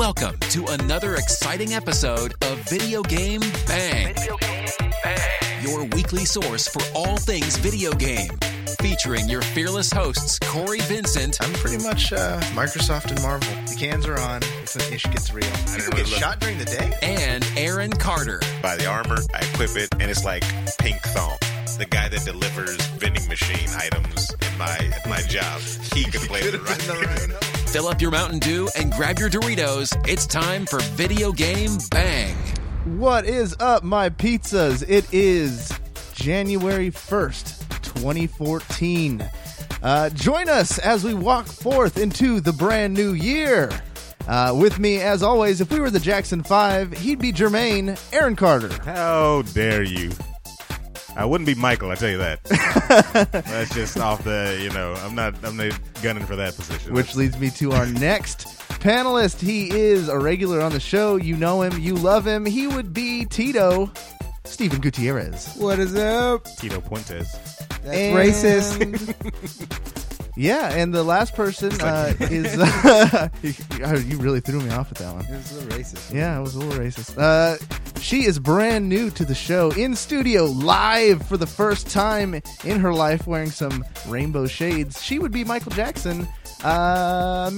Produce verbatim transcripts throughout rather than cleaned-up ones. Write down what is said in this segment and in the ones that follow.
Welcome to another exciting episode of Video Game Bang. Video Game Bang. Your weekly source for all things video game. Featuring your fearless hosts, Corey Vincent. I'm pretty much uh, Microsoft and Marvel. The cans are on. It's when ish gets real. People get shot during the day? And Aaron Carter. Buy the armor, I equip it, and it's like pink thong. The guy that delivers vending machine items in my at my job, he can play the right. Fill up your Mountain Dew and grab your Doritos. It's time for Video Game Bang. What is up, my pizzas? It is January first, twenty fourteen. Uh, join us as we walk forth into the brand new year. Uh, with me, as always, if we were the Jackson five, he'd be Jermaine, Aaron Carter. How dare you? I wouldn't be Michael, I tell you that. That's just off the, you know, I'm not I'm not gunning for that position. Which leads me to our next panelist. He is a regular on the show. You know him. You love him. He would be Tito, Steven Gutierrez. What is up? Tito Puentes. That's And- racist. Yeah, and the last person uh, is... Uh, you really threw me off with that one. It was a little racist. Yeah, it was a little racist. Uh, she is brand new to the show, in studio, live for the first time in her life, wearing some rainbow shades. She would be Michael Jackson, uh,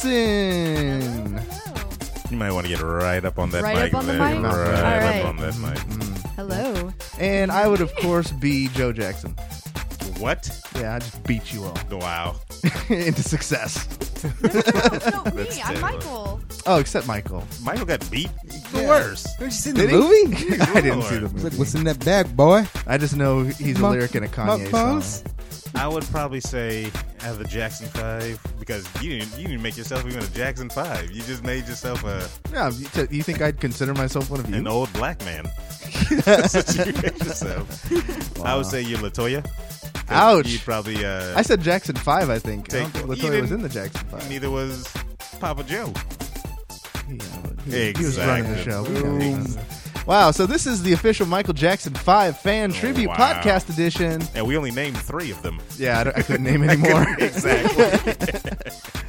Madison. You might want to get right up on that Right mic. up on the there. mic? Right, All up right. on that mic. Hello. And I would, of course, be Joe Jackson. What? Yeah, I just beat you all Wow. into success. No, no, no, me. That's I'm terrible. Michael. Oh, except Michael. Michael got beat? The Yeah. worst. Haven't you seen Did the he? movie? I didn't see the It's like, movie. what's in that bag, boy? I just know he's a My- lyric in a my Kanye boss? song. I would probably say out of the Jackson five, because you didn't, you didn't make yourself even a Jackson five. You just made yourself a Yeah, you, t- you think I'd consider myself one of you? an old black man. That's what you made yourself. I would say you're LaToya. 'Cause Ouch. You'd probably, uh, I said Jackson five, I think. I don't Take- think you Latoya was didn't- in the Jackson five. neither was Papa Joe. Yeah, he, he was Exactly. running the show. We know he was. Wow, so this is the official Michael Jackson five fan tribute wow. podcast edition. And we only named three of them. Yeah, I, don't- I couldn't name any more. Exactly.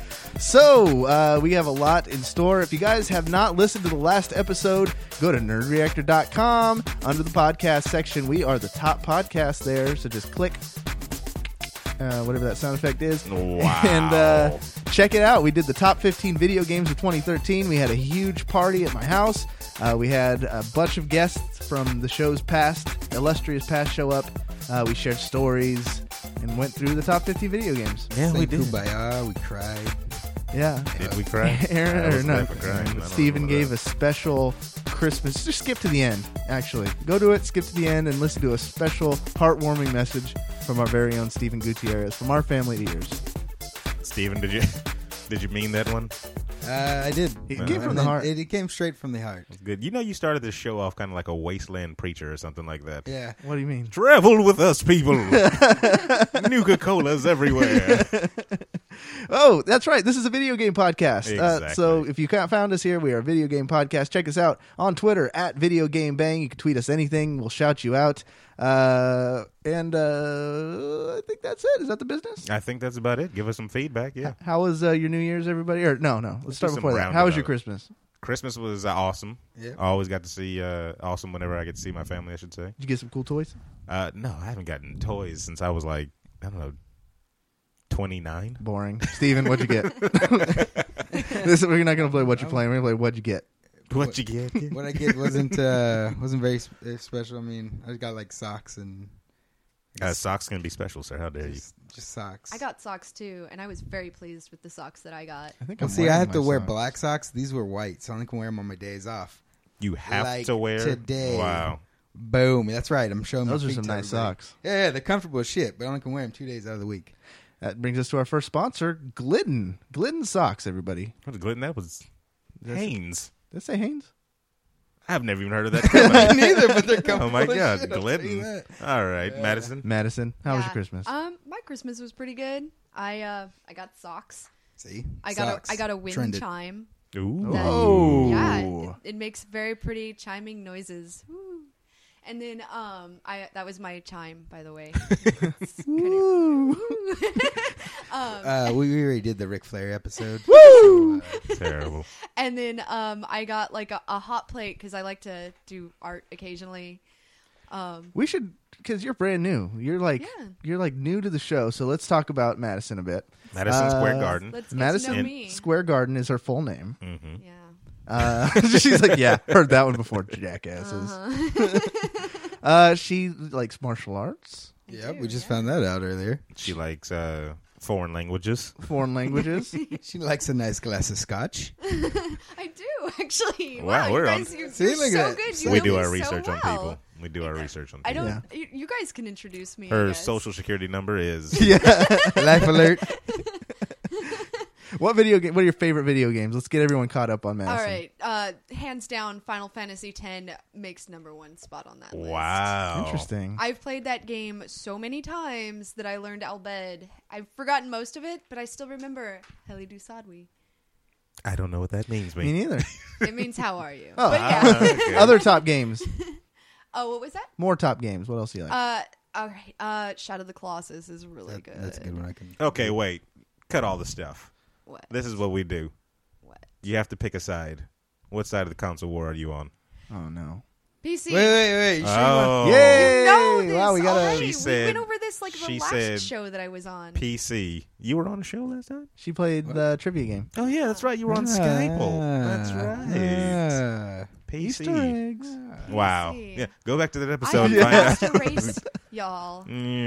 So, uh, we have a lot in store. If you guys have not listened to the last episode, go to nerd reactor dot com. Under the podcast section, we are the top podcast there. So just click uh, whatever that sound effect is. Wow. And uh, check it out. We did the top fifteen video games of twenty thirteen. We had a huge party at my house. Uh, we had a bunch of guests from the show's past, illustrious past show up. Uh, we shared stories and went through the top fifty video games. Yeah, Sang Kumbaya, we cried. Yeah. Did we cry? Aaron, I or was no, never crying. I don't Steven know gave that. a special Christmas. Just skip to the end, actually. Go to it, skip to the end, and listen to a special heartwarming message from our very own Steven Gutierrez, from our family to yours. Steven, did you did you mean that one? Uh, I did. It came I from the meant- heart. It, it came straight from the heart. Good. You know, you started this show off kind of like a wasteland preacher or something like that. Yeah. What do you mean? Travel with us, people. Nuka-Cola's everywhere. Oh, that's right. This is a video game podcast. Uh, Exactly. so if you can't found us here, we are a video game podcast. Check us out on Twitter at Video Game Bang. You can tweet us anything. We'll shout you out. Uh, and uh, I think that's it. Is that the business? I think that's about it. Give us some feedback. Yeah. How was uh, your New Year's, everybody? Or no, no. Let's Let's start do some before that. How was your roundabout. Christmas? Christmas was uh, awesome. Yeah. I always got to see uh, awesome whenever I get to see my family, I should say. Did you get some cool toys? Uh, no, I haven't gotten toys since I was like, I don't know, twenty-nine. Boring. Steven, what'd you get? this, we're not going to play what you're playing. We're going to play what'd you get. What'd you get? What I get wasn't uh, wasn't very sp- uh, special. I mean, I got like socks and Uh, socks can be special, sir. How dare you? just, just socks. I got socks too, and I was very pleased with the socks that I got. I think Well, I'm see, I wearing have to my wear socks. black socks. These were white, so I only can wear them on my days off. You have Like to wear today. Wow. Boom. That's right. I'm showing Those my are feet some to nice everybody. socks. Yeah, yeah, they're comfortable as shit, but I only can wear them two days out of the week. That brings us to our first sponsor, Glidden. Glidden socks, everybody. What glidden? That was That's- Hanes. Did I say Hanes? I've never even heard of that company. Neither, but they're comfortable Oh my as God, shit, I'll tell you glidden. that. All right, Madison. Madison, how was Yeah. your Christmas? Um, my Christmas was pretty good. I uh, I got socks. See, I got Socks. a I got a wind Trended. chime. Ooh. That- Oh. Yeah, it, it makes very pretty chiming noises. Woo. And then um, I that was my chime, by the way. Woo. um, Uh, we we already did the Ric Flair episode. Woo! So, uh, Terrible. and then um, I got like a, a hot plate because I like to do art occasionally. Um, We should, because you're brand new. You're like Yeah. you're like new to the show. So let's talk about Madison a bit. Madison Square Uh, Garden. let's get Madison to know me. Square Garden is her full name. Mm-hmm. Yeah. Uh, she's like, yeah, heard that one before, jackasses. Uh-huh. Uh, she likes martial arts, yep, do, we just yeah. found that out earlier. She likes uh, foreign languages. foreign languages. She likes a nice glass of scotch. I do actually. Wow, Wow, we're you on- guys, you're, See, you're look at so that. good. You We know do me our so research on well. people. We do our research on I people. don't. You, you guys can introduce me. I Her guess. social security number is yeah. Life alert. What video game? What are your favorite video games? Let's get everyone caught up on Madison. All right, uh, hands down, Final Fantasy X makes number one spot on that list. wow. Interesting. I've played that game so many times that I learned Albed. I've forgotten most of it, but I still remember Heli Du Sadwi. I don't know what that means. Me Me. neither. It means how are you? Oh. but yeah. Ah, okay. Other top games. Oh, what was that? More top games. What else do you like? Uh, all right. Uh, Shadow of the Colossus is really That- good. that's a good one. I can. Okay, wait. Cut all the stuff. What? This is what we do. What? You have to pick a side. What side of the console war are you on? oh no. P C. Wait, wait, wait. You sure you want- Oh, Yay! You know this Wow, we got a- already. She we said- went over this like the she last said show that I was on. P C. You were on the show last time? She played the trivia game. Oh, yeah, that's right. You were on Ah, Skype. That's right. ah. P C. Easter eggs. Wow. P C. Yeah, go back to that I episode. am and find out. Master Race, y'all.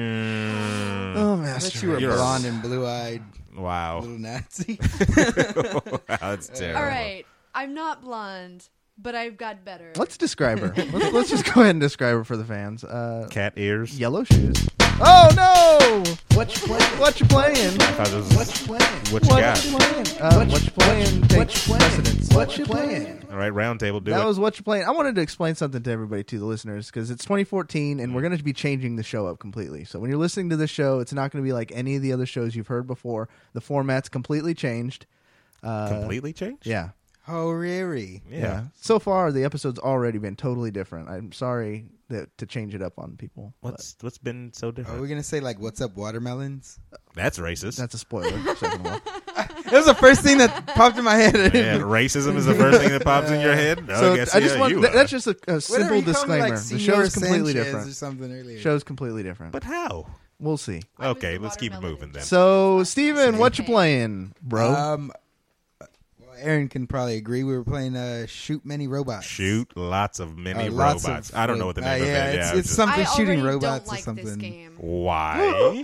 Mm. Oh, I bet master. you were You're- blonde and blue-eyed Wow. little Nazi. Wow, that's terrible. All right, I'm not blonde, but I've got better. Let's describe her. let's, let's just go ahead and describe her for the fans. Uh, Cat ears. yellow shoes. Oh no! What you playing? What you playing? I thought it was What you playing? what you What got. you playing? Uh, what you playing? Takes precedence. What you playing? All right, round table, do That it. was what you playing. I wanted to explain something to everybody, to the listeners, because it's twenty fourteen and we're going to be changing the show up completely. So when you're listening to this show, it's not going to be like any of the other shows you've heard before. The format's completely changed. Uh, Completely changed? Yeah. Oh, really? Yeah. Yeah. So far, the episode's already been totally different. I'm sorry that, to change it up on people. but What's what's been so Are different? we gonna say like, "What's up, watermelons"? That's racist. That's a spoiler. Second of all. That was the first thing that popped in my head. yeah, racism is the first thing that pops in your head. So I guess I just yeah, want you that, are. that's just a, a Whatever, simple you called me, disclaimer. like, The Senor show's completely Sanchez different. or something earlier. Show's completely different. But how? We'll see. I was Okay, the let's keep it watermelon moving then. So, Steven, what you Okay. playing, bro? Um, well, Aaron can probably agree. We were playing uh, Shoot Many Robots. Shoot lots of mini Uh, lots robots. of I don't know ro- what the uh, name of yeah, it. it's- Yeah, it's just- something I shooting already robots don't like or something. this game. Why?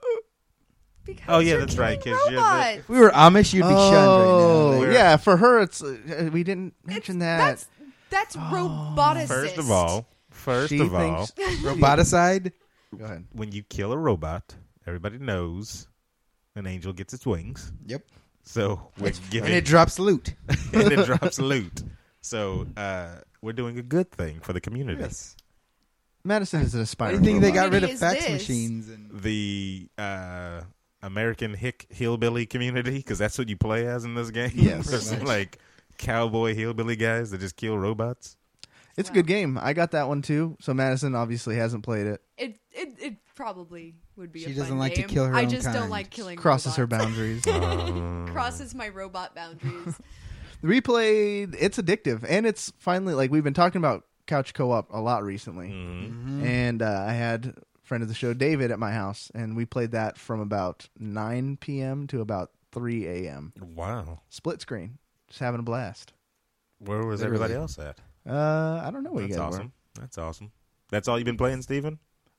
Because Oh, yeah, you're that's right, killing 'cause you're the- robots. If we were Amish, you'd be oh, shunned right now. yeah. For her, it's uh, we didn't mention It's- that. That's that's roboticist. First of all, first She of all, thinks- Roboticide. Go ahead. when you kill a robot, everybody knows an angel gets its wings. Yep. So we're And giving it drops loot. and it drops loot. So uh, we're doing a good thing for the community. Yes. Madison is an Why do aspiring. you think they got robot. rid of Is fax this? machines? And The uh, American hick hillbilly community, because that's what you play as in this game. Yes. There's some, like cowboy hillbilly guys that just kill robots. It's a good game. I got that one too. So Madison obviously hasn't played it. It it it probably would be. She a doesn't fun like to game. kill her I own just don't kind. like killing. Crosses her robots. boundaries. Crosses my robot boundaries. We played. It's addictive, and it's finally like we've been talking about couch co-op a lot recently. Mm-hmm. And uh, I had friend of the show David at my house, and we played that from about nine p.m. to about three a.m. Wow. Split screen, just having a blast. Where was Literally. everybody else at? Uh, I don't know what That's you guys awesome. That's awesome. That's all you've been playing, Steven?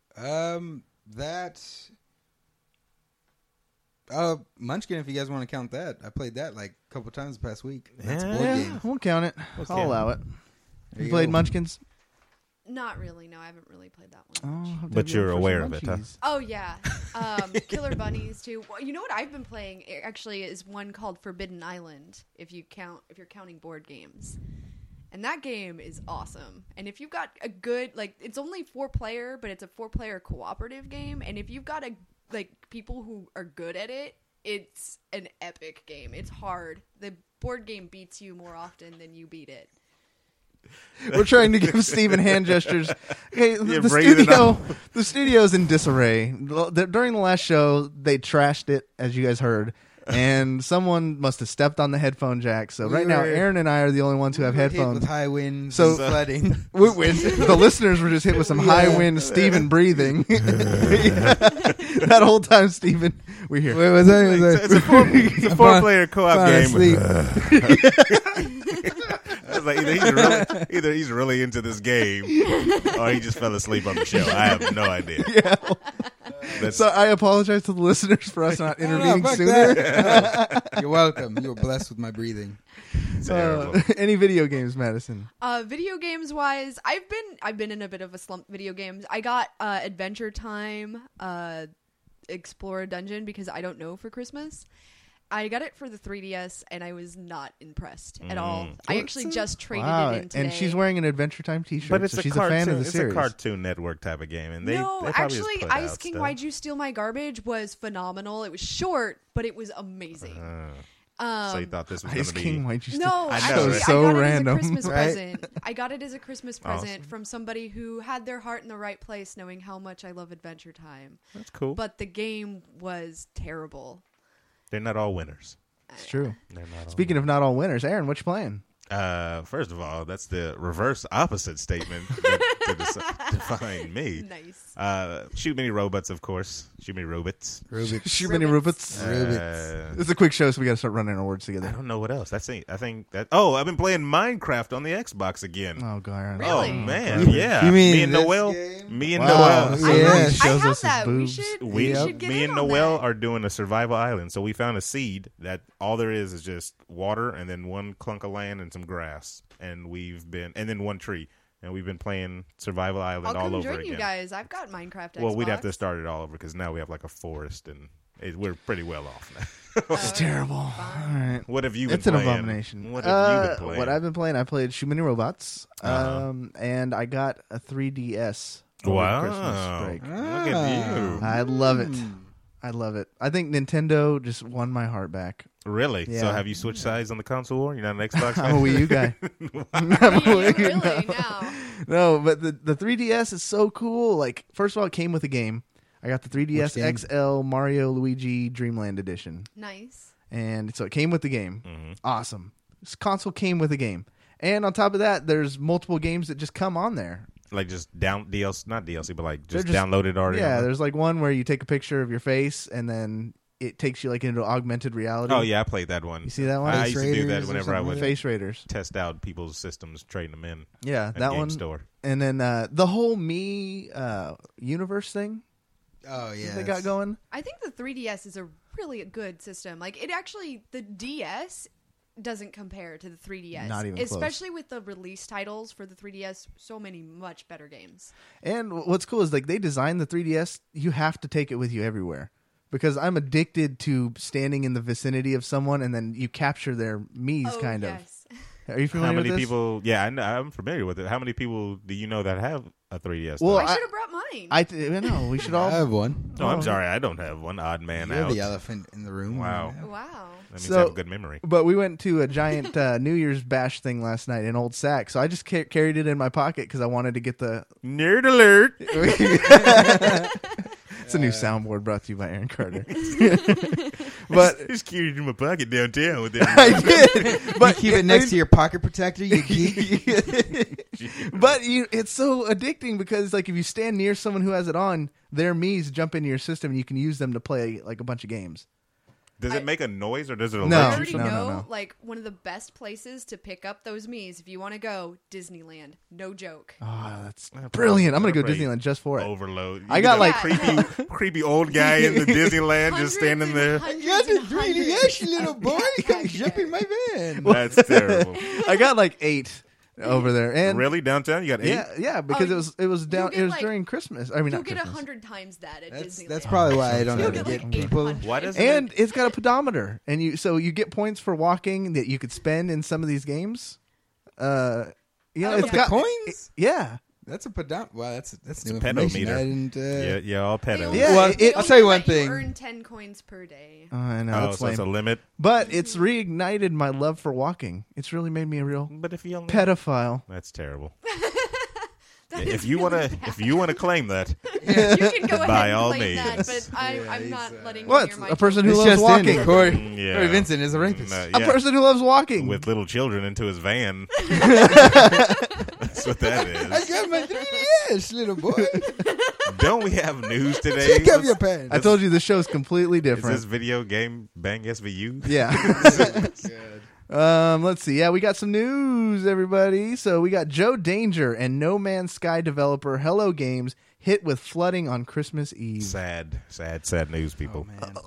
Um, that. Uh, Munchkin, if you guys want to count that, I played that like a couple times the past week. That's a Yeah. board were. game. Yeah, won't count it. Won't I'll count allow it. There You you played go. Munchkins? Not really. No, I haven't really played that one. Oh, But David, you're for some aware of it, huh? munchies. Oh yeah, um, Killer Bunnies too. Well, you know what I've been playing eh, actually is one called Forbidden Island. If you count, if you're counting board games, and that game is awesome. And if you've got a good, like, it's only four player, but it's a four player cooperative game. And if you've got a like people who are good at it, it's an epic game. It's hard. The board game beats you more often than you beat it. We're trying to give Steven hand gestures. Okay, the, You're the breathing studio, out. the studio's in disarray. The- the- During the last show, they trashed it, as you guys heard, and someone must have stepped on the headphone jack. So We right now, were- Aaron and I are the only ones who have Hit headphones. with high winds, So- and flooding. We- we- the listeners were just hit with some high wind Steven breathing. That whole time, Steven, we hear. Wait, was that? Was It's, that it's a four, it's a four player co-op falling game. asleep. It's like either he's really, either he's really into this game, or he just fell asleep on the show. I have no idea. Yeah. That's, So I apologize to the listeners for us not No, no, intervening fuck sooner. that. No. You're welcome. You're blessed with my breathing. terrible. Uh, any video games, Madison? Uh, video games wise, I've been I've been in a bit of a slump. Video games. I got uh, Adventure Time, uh, Explore a Dungeon because I don't know for Christmas. I got it for the three D S and I was not impressed at all. I actually just traded Wow, it in today. and she's wearing an Adventure Time T-shirt, but it's so a she's cartoon. a fan of the it's series. a Cartoon Network type of game, and they no, they probably just actually, put Ice out King, stuff. Why'd You Steal My Garbage was phenomenal. It was short, but it was amazing. Uh, um, so you thought this was Ice going to be? King, why'd you steal? No, I know, actually, right? So I got random, it as a Christmas right? present. I got it as a Christmas present Awesome. from somebody who had their heart in the right place, knowing how much I love Adventure Time. That's cool. But the game was terrible. They're not all winners. It's true. They're not all Speaking of not all winners, Aaron, what you playing? Uh, first of all, that's the reverse opposite statement that, to deci- define me. Nice. Uh, shoot mini robots, of course. Shoot mini robots. Rubik's. Shoot many robots. Uh, It's a quick show, so we got to start running our words I together. don't know what else. That's it. I think that. Oh, I've been playing Minecraft on the Xbox again. Oh god, Aaron. Really? Oh man, yeah. You mean me and this Noel? game? Me and Wow. Noel. Yeah. I have, Shows I have us his that. We boobs. should, We, we Yep. should get me in and on Noel that. are doing a survival island. So we found a seed that all there is is just water and then one clunk of land and some grass. And we've been, and then one tree. And we've been playing survival island I'll all come over join again. you guys. I've got Minecraft. Well, we'd have to Xbox. start it all over because now we have like a forest and it, we're pretty well off now. Oh, It's terrible. All right. What have you been It's an playing? abomination. What have Uh, you been playing? What I've been playing, I played Shoot Many Robots, Uh-huh. um, and I got a three D S over Wow. Christmas break. Look at you. I love it. Hmm. I love it. I think Nintendo just won my heart back. Really? So Yeah. have you switched sides on the console war? You're not an Xbox I'm a fan? Wii U guy. I'm a Really, Wii U really guy. now. No, but the, the three D S is so cool. Like, first of all, it came with a game. I got the three D S Which game? X L Mario Luigi Dreamland Edition. Nice. And so it came with the game. Mhm. Awesome. This console came with a game. And on top of that, there's multiple games that just come on there. Like just down D L C, not D L C, but like just, They're just- downloaded already. Yeah, on there? there's like one where you take a picture of your face and then it takes you like into augmented reality. Oh yeah, I played that one. You see that one? I Face used to do that Raiders or whenever I something would like that? Face Raiders. test out people's systems, trading them in. Yeah, At that Game one. Store. And then uh, the whole Me uh, universe thing Oh yeah. that they got going. I think the three D S is a really good system. Like it actually, the D S doesn't compare to the three D S. Not even close. Especially with the release titles for the three D S. So many much better games. And what's cool is like they designed the three D S. You have to take it with you everywhere because I'm addicted to standing in the vicinity of someone and then you capture their Me's oh, kind yes. of. Are you familiar How many with this? people? Yeah, I know, I'm familiar with it. How many people do you know that have a three D S? Well, though? I should have brought mine. I th- I know we should I all. have one. oh, I'm oh. sorry, I don't have one. Odd man You're out. the elephant in the room. Wow. wow. That means So- I have a good memory. But we went to a giant uh, New Year's bash thing last night in Old Sac, so I just ca- carried it in my pocket because I wanted to get the. Nerd alert! It's a new soundboard brought to you by Aaron Carter. But Just carried it in my pocket downtown with that. I did. But Keep it next to your pocket protector, you geek. But you, it's so addicting because, like, if you stand near someone who has it on, their Mii's jump into your system and you can use them to play like a bunch of games. Does it I- make a noise or does it alert No. I you? already no, no, know, no. like, one of the best places to pick up those Mii's if you want to go, Disneyland. No joke. Oh, that's probably- brilliant! I'm gonna go probably Disneyland just for it. Overload. I You got, a like- creepy, creepy old guy in the Disneyland just Hundreds standing and there. hundreds You got and the three D hundreds. S, you little boy. Come jump in my van. That's terrible. I got like eight over there, and Really downtown? You got eight? yeah, yeah, because Oh, it was it was down. get, It was like- during Christmas. I mean, You'll not get a Christmas. hundred times that at That's Disneyland. that's probably why I don't You'll have to get get like people. eight hundred. Why does And it's got a pedometer, and you so you get points for walking that you could spend in some of these games. Uh, you know, Oh, it's with the got coins? yeah. That's a pedom. Wow, that's that's new a information. pedometer. I didn't. Uh, Yeah, yeah, all They pedo. only- Yeah, Well, it- they it- I'll only tell you let one thing. Earn ten coins per day. Oh, I know. Oh, that's so it's a lame. limit. But it's reignited my love for walking. It's really made me a real But if you only pedophile. that's terrible. That if is you really want to, bad. if you want to claim that, you can go ahead By and all claim that, means. but I, Yeah, I'm he's, not uh, letting What? you near my A person who This loves just walking. in, Corey. Mm, yeah. Corey Vincent is a rapist. Mm, uh, A yeah. person who loves walking. with little children into his van. That's what that I is. got my three D S, little boy. Don't we have news today? Take off your pants. I told you the show's completely Is different. this video game Bang S V U? Yeah. um, let's see. Yeah, we got some news, everybody. So we got Joe Danger and No Man's Sky developer Hello Games hit with flooding on Christmas Eve. Sad, sad, sad news, people.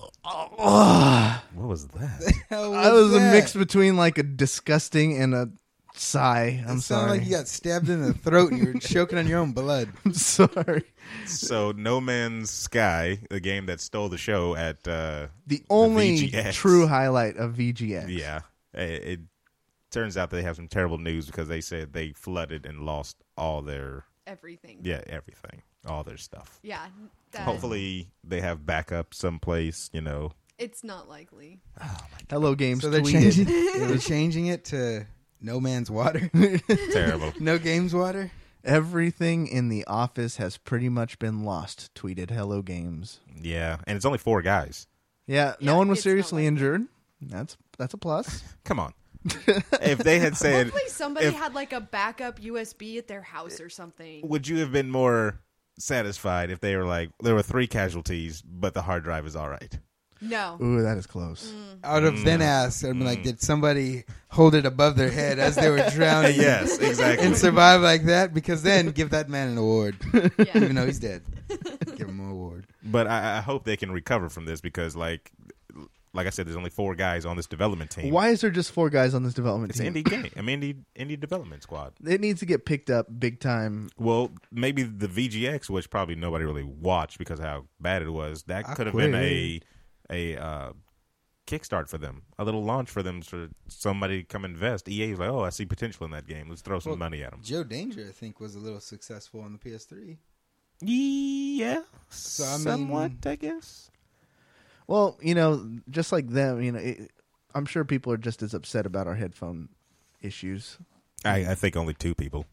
Oh, What was that? Hell I was a that? mix between like a disgusting and a sigh. I'm It sounded sorry. like you got stabbed in the throat and you were choking on your own blood. I'm sorry. So, No Man's Sky, the game that stole the show at uh, The only V G X. true highlight of V G X. yeah, it, it turns out they have some terrible news because they said they flooded and lost all their Everything. yeah everything, all their stuff. Yeah. That, Hopefully, they have backup someplace. You know, it's not likely. Hello Games So they're tweeted. changing, they're changing it to No Man's Water, terrible. No Games Water. Everything in the office has pretty much been lost, tweeted Hello Games. Yeah, and it's only four guys. Yeah, Yeah, no one was it's not seriously like- injured. That's that's a plus. Come on. If they had said, Hopefully somebody if- had like a backup U S B at their house or something. would you have been more satisfied if they were like, there were three casualties, but the hard drive is all right? No. Ooh, that is close. I would have then asked, I'd be like, did somebody hold it above their head as they were drowning? Yes, exactly. And survive like that? Because then give that man an award, Yeah. even though he's dead. Give him an award. But I, I hope they can recover from this because, like, like I said, there's only four guys on this development team. Why is there just four guys on this development It's team? indie game. I mean, indie indie development squad. It needs to get picked up big time. Well, maybe the V G X, which probably nobody really watched because of how bad it was. That I could have been a quit. a uh, kickstart for them, a little launch for them, for somebody to come invest. E A's like, oh, I see potential in that game. Let's throw some Well, money at them. Joe Danger, I think, was a little successful on the P S three. Yeah, So, I somewhat, mean- I guess. Well, you know, just like them, you know, it, I'm sure people are just as upset about our headphone issues. I, I think only two people.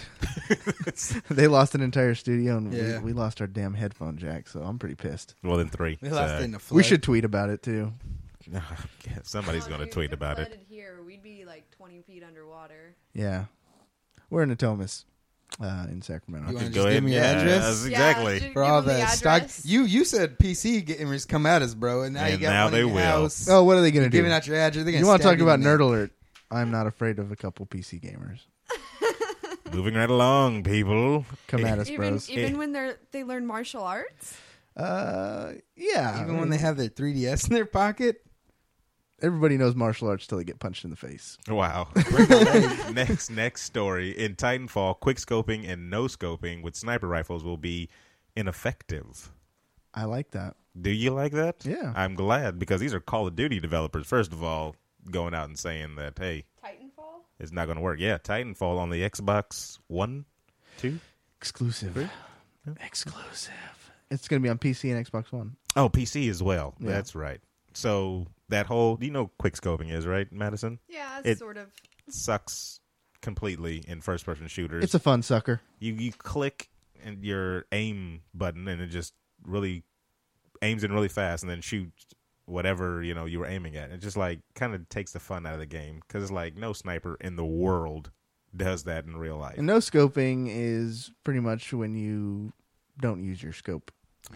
They lost an entire studio, and Yeah. we, we lost our damn headphone jack. So I'm pretty pissed. Well, then three. They lost So- it in a flood. We should tweet about it too. Yeah, somebody's Oh, going to dude, tweet if it about it. flooded Here, we'd be like twenty feet underwater. Yeah, we're in Natomas, uh, in Sacramento. You wanna Go just ahead. give me your Yeah, address? that's Yeah, exactly. just For give all them the stock, address. you you said P C gamers come at us, bro, and now And you got now one they in your will. house. Oh, what are they going to do? Giving out your address. They're gonna You want to stab talk about in the Nerd neck. Alert? I'm not afraid of a couple P C gamers. Moving right along, people. Come at us, Even bros. even when they're they learn martial arts. Uh, yeah. Even when they have their three D S in their pocket. everybody knows martial arts till they get punched in the face. Wow. next next story. In Titanfall, quick scoping and no scoping with sniper rifles will be ineffective. I like that. Do you like that? Yeah. I'm glad because these are Call of Duty developers, first of all, going out and saying that, hey, Titanfall. it's not going to work. Yeah, Titanfall on the Xbox One, two. Exclusive. Exclusive. It's going to be on P C and Xbox One. Oh, P C as well. Yeah. That's right. So that whole, you know, quick scoping is, right, Madison? Yeah, It- sort of. Sucks completely in first person shooters. It's a fun sucker. you you click and your aim button and it just really aims in really fast and then shoots whatever you know you were aiming at. It just like kind of takes the fun out of the game because it's like no sniper in the world does that in real life. And no scoping is pretty much when you don't use your scope.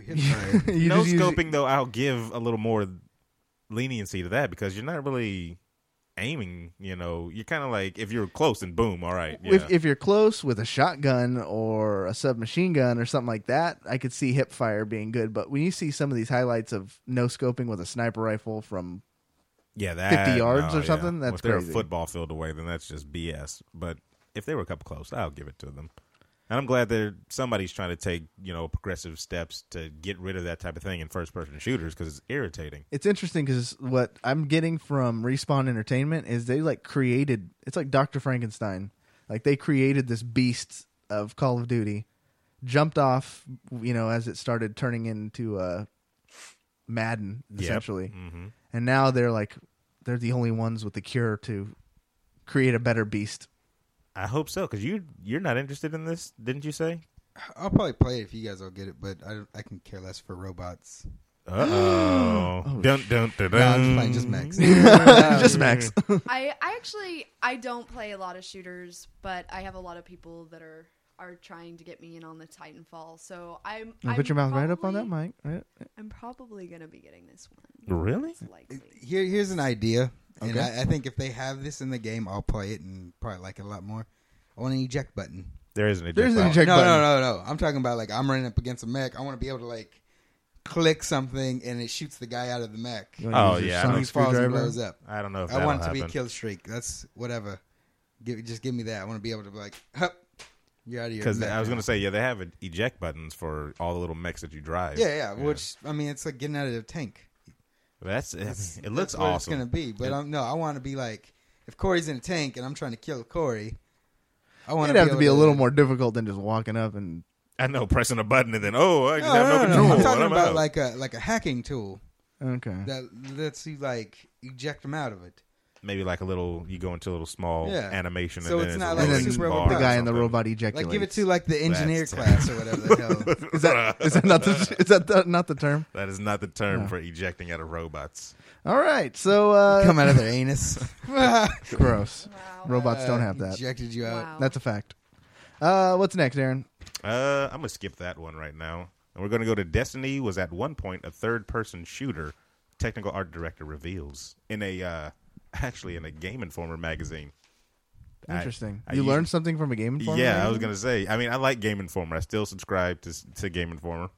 You No just use- scoping though, I'll give a little more leniency to that because you're not really aiming. You know, you're kind of like if you're close and boom, all right. Yeah. If, if you're close with a shotgun or a submachine gun or something like that, I could see hip fire being good. But when you see some of these highlights of no scoping with a sniper rifle from yeah, that, fifty yards no, or something, yeah. that's well, if they're crazy. a football field away, then that's just B S. But if they were a couple close, I'll give it to them. And I'm glad that somebody's trying to take, you know, progressive steps to get rid of that type of thing in first-person shooters because it's irritating. It's interesting because what I'm getting from Respawn Entertainment is they like created. It's like Doctor Frankenstein. Like they created this beast of Call of Duty, jumped off, you know, as it started turning into uh, Madden, essentially. Yep. Mm-hmm. And now they're like, they're the only ones with the cure to create a better beast. I hope so, because you, you're not interested in this, didn't you say? I'll probably play it if you guys all get it, but I, I can care less for robots. Uh-oh. Oh, dun, dun, dun, No, I'm just dun. playing just Max. Just Max. I, I actually I don't play a lot of shooters, but I have a lot of people that are are trying to get me in on the Titanfall. So I'm. Now I'm put your mouth right up on that probably- mic. Right? I'm probably gonna be getting this one. Really? It's likely. Here, here's an idea, and Okay. I, I think if they have this in the game, I'll play it and probably like it a lot more. I want an eject button. There is an eject There's an button. eject no, button. no, no, no. I'm talking about like I'm running up against a mech. I want to be able to like click something and it shoots the guy out of the mech. You wanna Oh, use your yeah, I sonic know. He falls and screwdriver? blows up. I don't know if I that'll want it to be a happen. kill streak. That's whatever. Give, just give me that. I want to be able to be like, hup, you're out of here. Because I was going to say, yeah, they have eject buttons for all the little mechs that you drive. Yeah, yeah. Which I mean, it's like getting out of a tank. That's, it's, it looks That's what awesome. It's gonna be, but It- I'm, no, I want to be like, if Corey's in a tank and I'm trying to kill Corey, I want It'd have to able be a little more difficult than just walking up and. I know, pressing a button and then, oh, I just No, have no, no, no, control. no. I'm talking I'm about out. like a like a hacking tool Okay. that lets you like eject them out of it. Maybe like a little, you go into a little small Yeah. animation So and then it's it's, not a like And rolling then super bar robot the or guy in the something. robot ejaculates. Like give it to like the engineer That's class or whatever the hell. Is that is that not the is that the, not the term? That is not the term No. for ejecting out of robots. All right, so uh, Come out of their anus. gross. Wow. Robots don't have that. Ejected you out. Wow. That's a fact. Uh, what's next, Aaron? Uh, I'm gonna skip that one right now, and we're gonna go to Destiny. Was at one point a third-person shooter. Technical art director reveals in a uh, actually in a Game Informer magazine. I- Interesting. I you usually- learned something from a Game Informer? Yeah, I was magazine? gonna say. I mean, I like Game Informer. I still subscribe to to Game Informer,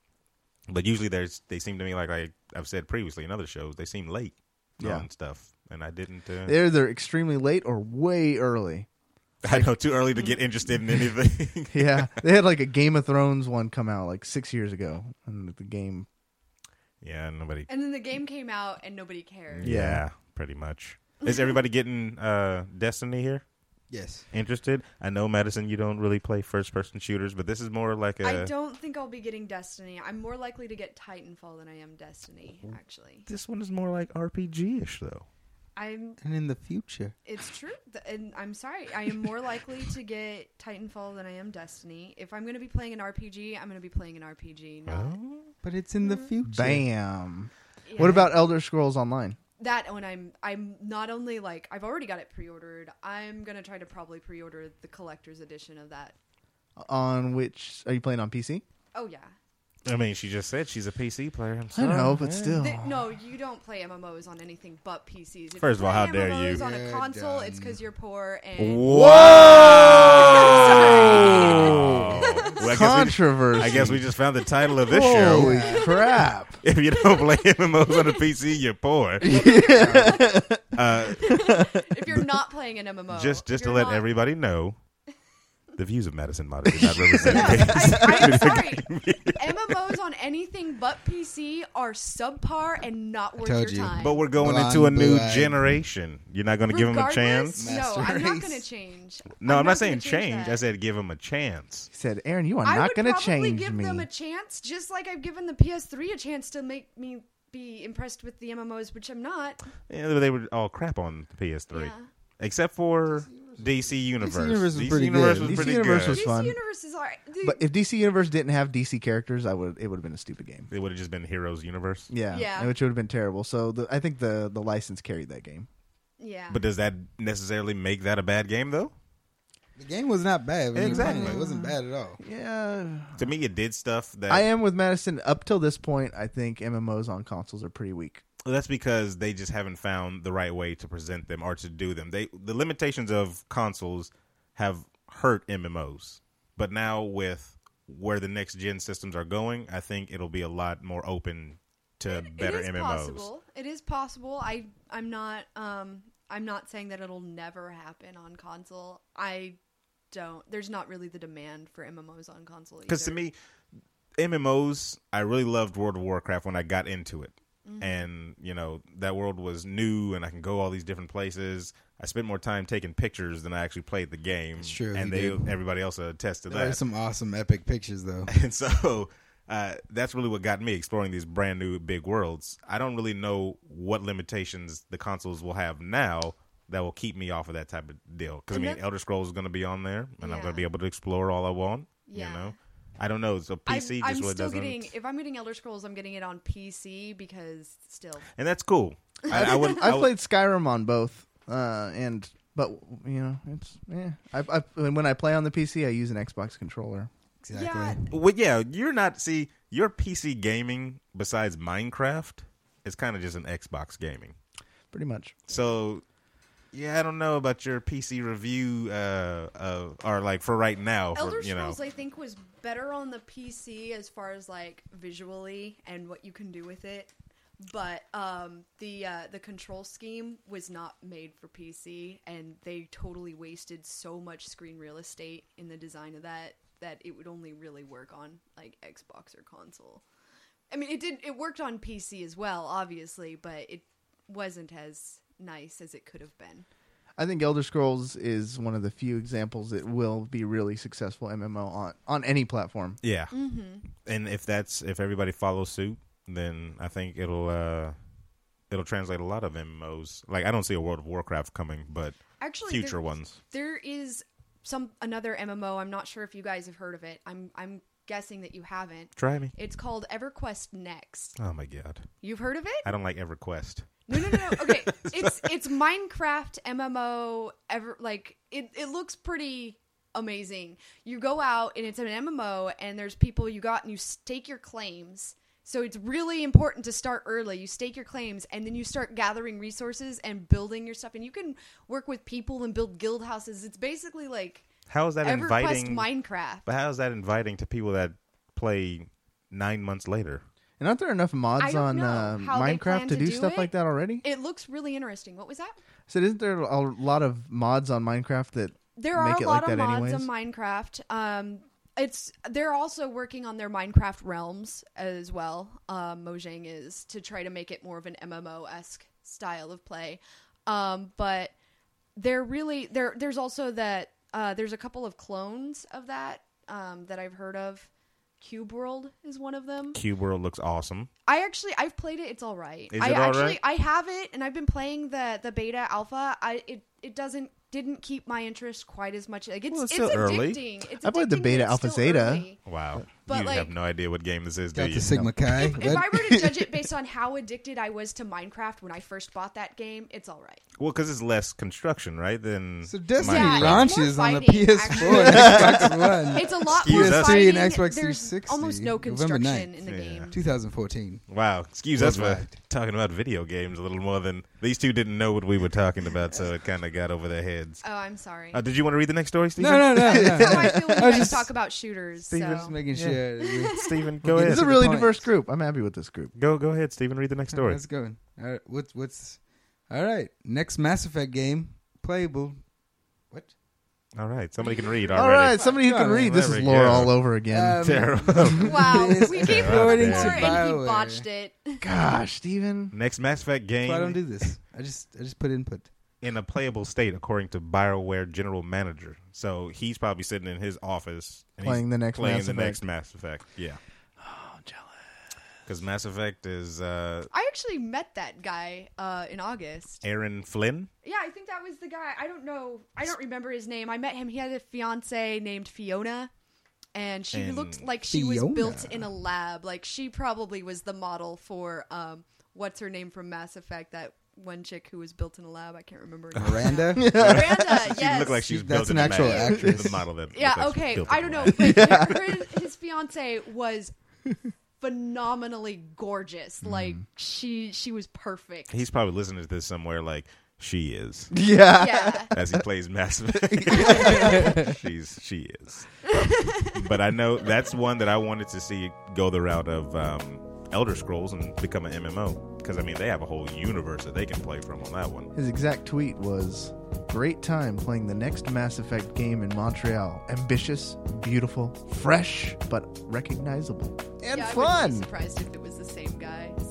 but usually there's they seem to me like I, I've said previously in other shows. They seem late Yeah. on stuff, and I didn't. Uh, They're either extremely late or way early. I know too early to get interested in anything. Yeah, they had like a Game of Thrones one come out like six years ago, and the game. Yeah, nobody. And then the game came out and nobody cared. Yeah, Yeah. pretty much. Is everybody getting uh, Destiny here? Yes. Interested? I know, Madison, you don't really play first-person shooters, but this is more like a. I don't think I'll be getting Destiny. I'm more likely to get Titanfall than I am Destiny, actually. This one is more like R P G-ish, though. I'm And in the future. It's true, Th- and I'm sorry. I am more likely to get Titanfall than I am Destiny. If I'm going to be playing an R P G, I'm going to be playing an R P G. Not Oh. But it's in the future. Bam. Yeah. What about Elder Scrolls Online? that? When I'm, I'm not only like I've already got it pre-ordered. I'm going to try to probably pre-order the collector's edition of that. On which are you playing on P C? Oh yeah. I mean, she just said she's a P C player. I'm I sorry. know, but Yeah. still. The- no, you don't play M M Os on anything but P Cs. If First you of all, how play dare M M Os you. on a Good console, done. it's because you're poor and Whoa! Well, I, guess we, Controversy. I guess we just found the title of this show. Holy crap! If you don't play M M Os on a P C, you're poor. Uh, if you're not playing an M M O, just just to you're let not- everybody know, the views of Madison Motter do not represent No, games. I, I'm sorry. M M Os on anything but P C are subpar and not worth told your you. time. But we're going Blonde, into a new blue-eyed. generation. You're not going to give them a Regardless, chance? No, Master I'm not race. going to change. No, I'm, not saying gonna change. that. I said give them a chance. He said, "Aaron, you are I not would going to probably change give me." them a chance, just like I've given the P S three a chance to make me be impressed with the M M Os, which I'm not. Yeah, they were all crap on the P S three, Yeah. except for D C Universe. Universe was pretty Universe good. was D C pretty Universe good. was D C fun. Universe is alright. The- But if D C Universe didn't have D C characters, I would it would have been a stupid game. It would have just been Heroes Universe. Yeah, Yeah. which would have been terrible. So the, I think the the license carried that game. yeah. But does that necessarily make that a bad game, though? The game was not bad. When you were Exactly. playing It It wasn't bad at all. Yeah, To me, it did stuff that. I am with Madison. Up till this point, I think M M Os on consoles are pretty weak. Well, that's because they just haven't found the right way to present them or to do them. They the limitations of consoles have hurt M M Os, but now with where the next gen systems are going, I think it'll be a lot more open to better it is M M Os. possible. It is possible. I I'm not um I'm not saying that it'll never happen on console. I don't. There's not really the demand for M M Os on console. Because to either. me, M M Os, I really loved World of Warcraft when I got into it. Mm-hmm. And, you know, that world was new and I can go all these different places. I spent more time taking pictures than I actually played the game. It's true. And they did. Everybody else attested to that. There's some awesome epic pictures, though. And so uh, that's really what got me exploring these brand new big worlds. I don't really know what limitations the consoles will have now that will keep me off of that type of deal. Because, I mean, Elder Scrolls is going to be on there, and yeah. I'm going to be able to explore all I want, yeah. you know? I don't know. So P C I'm, just I'm really still doesn't. Getting, if I'm getting Elder Scrolls, I'm getting it on P C because still. And that's cool. I, I would. I played Skyrim on both, uh, and but you know it's yeah. I, I when I play on the P C, I use an Xbox controller. Exactly. Yeah. Well, yeah, you're not. See, your P C gaming besides Minecraft is kind of just an Xbox gaming, pretty much. So. Yeah, I don't know about your P C review, uh, uh, or like for right now. Elder for, you Scrolls, know. I think, was better on the P C as far as like visually and what you can do with it. But um, the uh, the control scheme was not made for P C, and they totally wasted so much screen real estate in the design of that that it would only really work on like Xbox or console. I mean, it did it worked on P C as well, obviously, but it wasn't as nice as it could have been. I think Elder Scrolls is one of the few examples that will be really successful M M O on, on any platform. Yeah. Mm-hmm. And if that's if everybody follows suit, then I think it'll uh, it'll translate a lot of M M Os. Like I don't see a World of Warcraft coming, but actually future there, ones. There is some another M M O. I'm not sure if you guys have heard of it. I'm I'm guessing that you haven't. Try me. It's called EverQuest Next. Oh my god. You've heard of it? I don't like EverQuest. No, no, no, no. Okay, it's it's Minecraft M M O. Ever like it? It looks pretty amazing. You go out and it's an M M O, and there's people you got, and you stake your claims. So it's really important to start early. You stake your claims, and then you start gathering resources and building your stuff. And you can work with people and build guild houses. It's basically like how is that EverQuest inviting Minecraft? But how is that inviting to people that play nine months later? And aren't there enough I mods don't on know uh, how they plan Minecraft to to do do stuff it. like that already? It looks really interesting. What was that? So isn't there a lot of mods on Minecraft that There are make a it lot like of that mods anyways? on Minecraft. Um, it's they're also working on their Minecraft realms as well. Um, Mojang is to try to make it more of an M M O-esque style of play. Um, but they're really there. There's also that uh, there's a couple of clones of that um, that I've heard of. Cube World is one of them. Cube World looks awesome. I actually I've played it. It's all right. Is I it all actually right? I have it, and I've been playing the the beta alpha. I it it doesn't didn't keep my interest quite as much. Like it's Well, it's it's, still addicting. early. It's I played the addicting, beta but it's alpha still zeta. early. Wow. But, you like- have no idea what game this is, do Got you? the Sigma Chi. If, if I were to judge it based on how addicted I was to Minecraft when I first bought that game, it's all right. Well, because it's less construction, right? Than So Destiny Yeah, it's launches more on the fighting, P S four actually. and Xbox One. It's a lot Excuse more us. fighting. and Xbox three There's sixty, almost no November construction ninth. in the Yeah. game. twenty fourteen. Wow. Excuse us for Worldwide. talking about video games a little more than these two didn't know what we were talking about, so it kind of got over their heads. Oh, I'm sorry. Uh, did you want to read the next story, Stephen? No, no, no, no. That's how I feel when I you was guys just- talk about shooters. Steven, So. Just making Yeah. sure. that Stephen, go We'll get ahead. It's a to the really point. diverse group. I'm happy with this group. Go, go ahead, Stephen. Read the next we- story. Let's go. All right. What's what's? All right. Next Mass Effect game playable. What? All right, somebody can read All already. right, somebody who can There read. This we is lore go. all over again. Um, Terrible. Wow, It's we gave him according the to floor and he BioWare. botched it. Gosh, Steven. Next Mass Effect That's why I don't game do this. I just I just put input. in a playable state, according to BioWare general manager. So he's probably sitting in his office and Playing he's the next playing Mass the Effect. next Mass Effect. Yeah, Oh, jealous. because Mass Effect is uh, I actually met that guy uh, in August. Aaron Flynn. Yeah, I think that was the guy. I don't know. I don't remember his name. I met him. He had a fiance named Fiona, and she And looked like she was Fiona. built in a lab. Like she probably was the model for um, what's her name from Mass Effect? That one chick who was built in a lab. I can't remember her name. Miranda. Miranda. She Yes. looked like she was That's built an in a actual lab. actress. The model that Yeah. looked like she was Okay. built in I a don't know. lab. But her, her- his fiance was phenomenally gorgeous. Like she she was perfect. He's probably listening to this somewhere. Like she is, Yeah. Yeah. as he plays Mass Effect. She's she is. But I know that's one that I wanted to see go the route of um, Elder Scrolls and become an M M O. Because I mean, they have a whole universe that they can play from on that one. His exact tweet was, "Great time playing the next Mass Effect game in Montreal. Ambitious, beautiful, fresh, but recognizable. And yeah, I fun." wouldn't be surprised if it was the same guy. Sounds like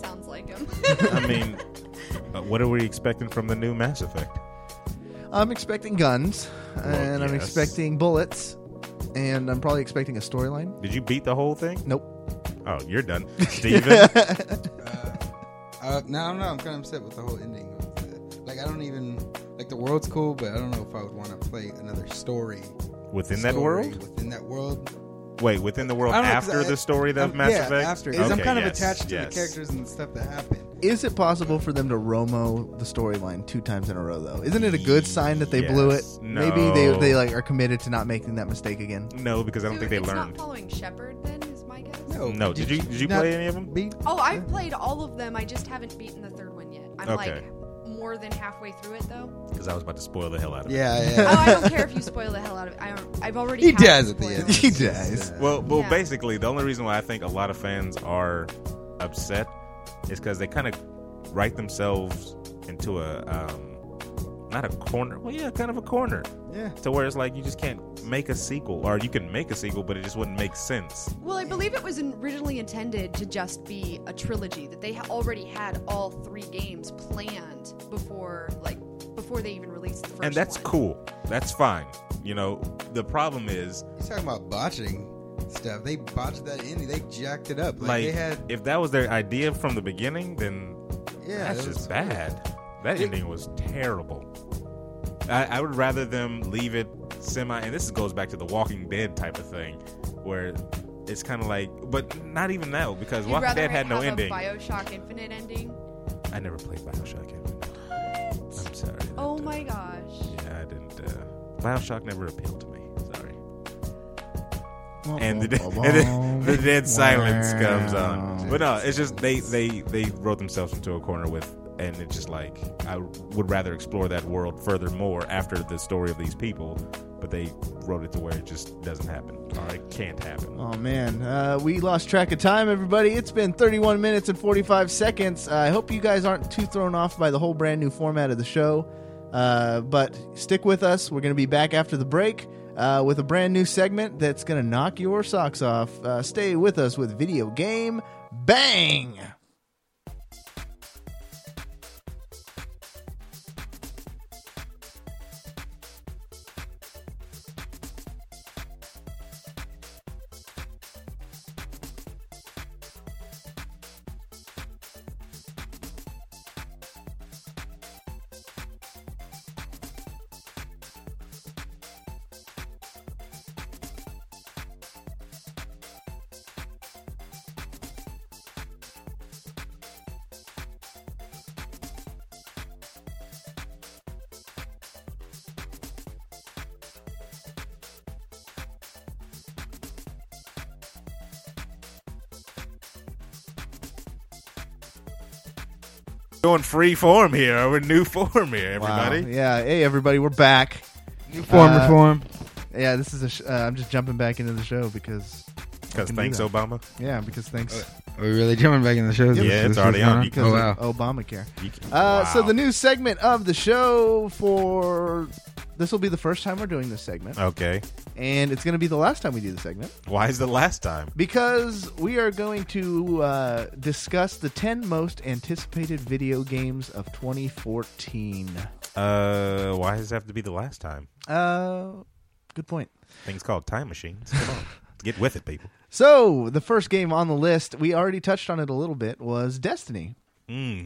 like him. I mean, uh, what are we expecting from the new Mass Effect? I'm expecting guns, and I'm yes. expecting bullets, and I'm probably expecting a storyline. Did you beat the whole thing? Nope. Oh, you're done, Steven. Uh, uh, no, no, I'm kind of upset with the whole ending. Of the, like, I don't even like the world's cool, but I don't know if I would want to play another story Within that story world? Within that world. Wait, within the world I don't know, 'cause after I- the story of I'm- Mass yeah, Effect? after. Because I'm Okay, kind of yes, attached to yes. the characters and the stuff that happen. Is it possible for them to Romo the storyline two times in a row, though? Isn't it a good sign that they blew it? Yes. Maybe they No. they like are committed to not making that mistake again. No, because I don't So think they it's learned. not following Shepard, then, is my guess? No, did you- did you not play any of 'em? Beat? Oh, I've played all of them. I just haven't beaten the third one yet. I'm Okay. like more than halfway through it, though. Because I was about to spoil the hell out of it. Yeah, Oh, yeah. I don't care if you spoil the hell out of it. I don't, I've already. He had does at the spoilers. end. He It's just, does. uh, Well, well, Yeah. basically, the only reason why I think a lot of fans are upset is because they kind of write themselves into a um, not a corner. Well, yeah, kind of a corner. Yeah. To where it's like you just can't make a sequel, or you can make a sequel, but it just wouldn't make sense. Well, I believe it was originally intended to just be a trilogy. That they ha- already had all three games planned before, like, before they even released the first And that's one. cool. That's fine. You know, the problem is, He's talking about botching stuff. They botched that ending. They jacked it up. Like, like, they had. if that was their idea from the beginning, then Yeah, that's that was just weird. bad. That It- ending was terrible. I, I would rather them leave it semi, and this goes back to the Walking Dead type of thing, where it's kind of like, but not even that, because You'd Walking rather Dead had no have ending. a BioShock Infinite ending. I never played Bioshock. What? I'm sorry. Oh that, uh, my gosh. Yeah, I didn't. Uh, Bioshock never appealed to me. Sorry. And the, and then the dead silence comes on. But no, it's just they they they wrote themselves into a corner with, and it's just like I would rather explore that world furthermore after the story of these people, but they wrote it to where it just doesn't happen, or it can't happen. Oh man, uh, we lost track of time, everybody. It's been thirty-one minutes and forty-five seconds. Uh, I hope you guys aren't too thrown off by the whole brand new format of the show. Uh, but stick with us. We're going to be back after the break uh, with a brand new segment that's going to knock your socks off. Uh, stay with us with Video Game Bang! Going free form here, or new form here, everybody. Wow. Yeah, hey everybody, we're back. New form Uh, reform. Yeah, this is a. Sh- uh, I'm just jumping back into the show because. Because can do thanks, that. Obama. Yeah, because thanks. Are we really jumping back in the show? Yeah, This- it's this already is on. going You Because Oh, wow. of Obamacare. You can- Uh, So wow. the new segment of the show for this will be the first time we're doing this segment, Okay. and it's going to be the last time we do the segment Why is the last time? because we are going to uh, discuss the ten most anticipated video games of twenty fourteen. Uh, why does it have to be the last time? Uh, good point. Things called time machines. Come on, get with it, people. So the first game on the list, we already touched on it a little bit, was Destiny. Mm.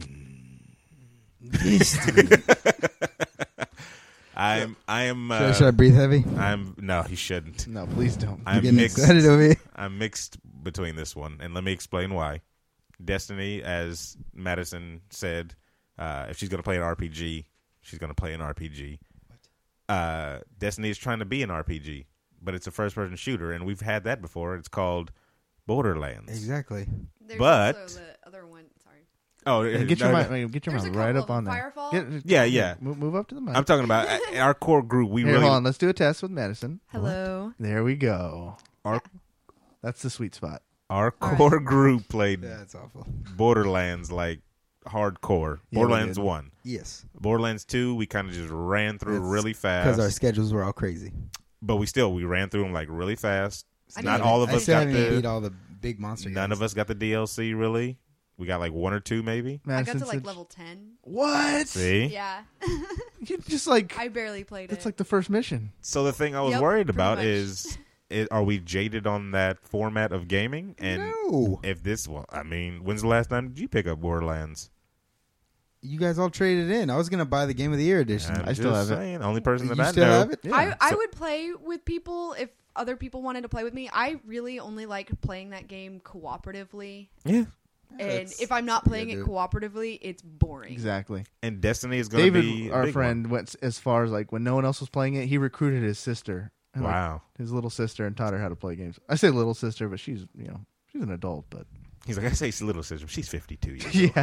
I'm. I am. Should, I, Uh, should I breathe heavy? I'm. No, you shouldn't. No, please don't. I'm getting mixed. excited over here. I'm mixed between this one, and let me explain why. Destiny, as Madison said, uh, if she's going to play an R P G, she's going to play an R P G. Uh, Destiny is trying to be an R P G, but it's a first-person shooter, and we've had that before. It's called Borderlands. Exactly. There's But- also the other one. Sorry. Oh, Get your no, mic, no. get your There's mouth a right couple up of on them. there. Firefall? Get- Yeah, yeah. Move, move up to the mic. I'm talking about uh, our core group. We Here, really hold on. Let's do a test with Madison. Hello. There we go. our That's the sweet spot. our All right. core group played Yeah, it's awful. Borderlands like hardcore. Yeah, we Borderlands did. one. Yes. Borderlands two, we kind of just ran through It's really Because fast. our schedules were all crazy. But we still we ran through them like really fast. I Not didn't- all of I us still got haven't even beat the all the big monster none guys. of us got the D L C really. We got like one or two, maybe. I got Madison to like said- level ten. What? See? Yeah. You just like I barely played it's it. like the first mission. So the thing I was Yep, worried pretty about much. is, is, are we jaded on that format of gaming? And No. if this, well, I mean, when's the last time did you pick up Borderlands? You guys all traded in. I was gonna buy the Game of the Year edition. I'm I still just have it. saying, Only person you that I still know. have it? Yeah. I, I So- would play with people if other people wanted to play with me. I really only like playing that game cooperatively. Yeah. And that's if I'm not playing good, it dude. cooperatively, it's boring. Exactly. And Destiny is going to David, be a our big friend, went as far as like when no one else was playing it, he recruited his sister. one. And, like, Wow. his little sister, and taught her how to play games. I say little sister, but she's you know she's an adult. But He's like, I say she's little sister. She's fifty-two years old. yeah,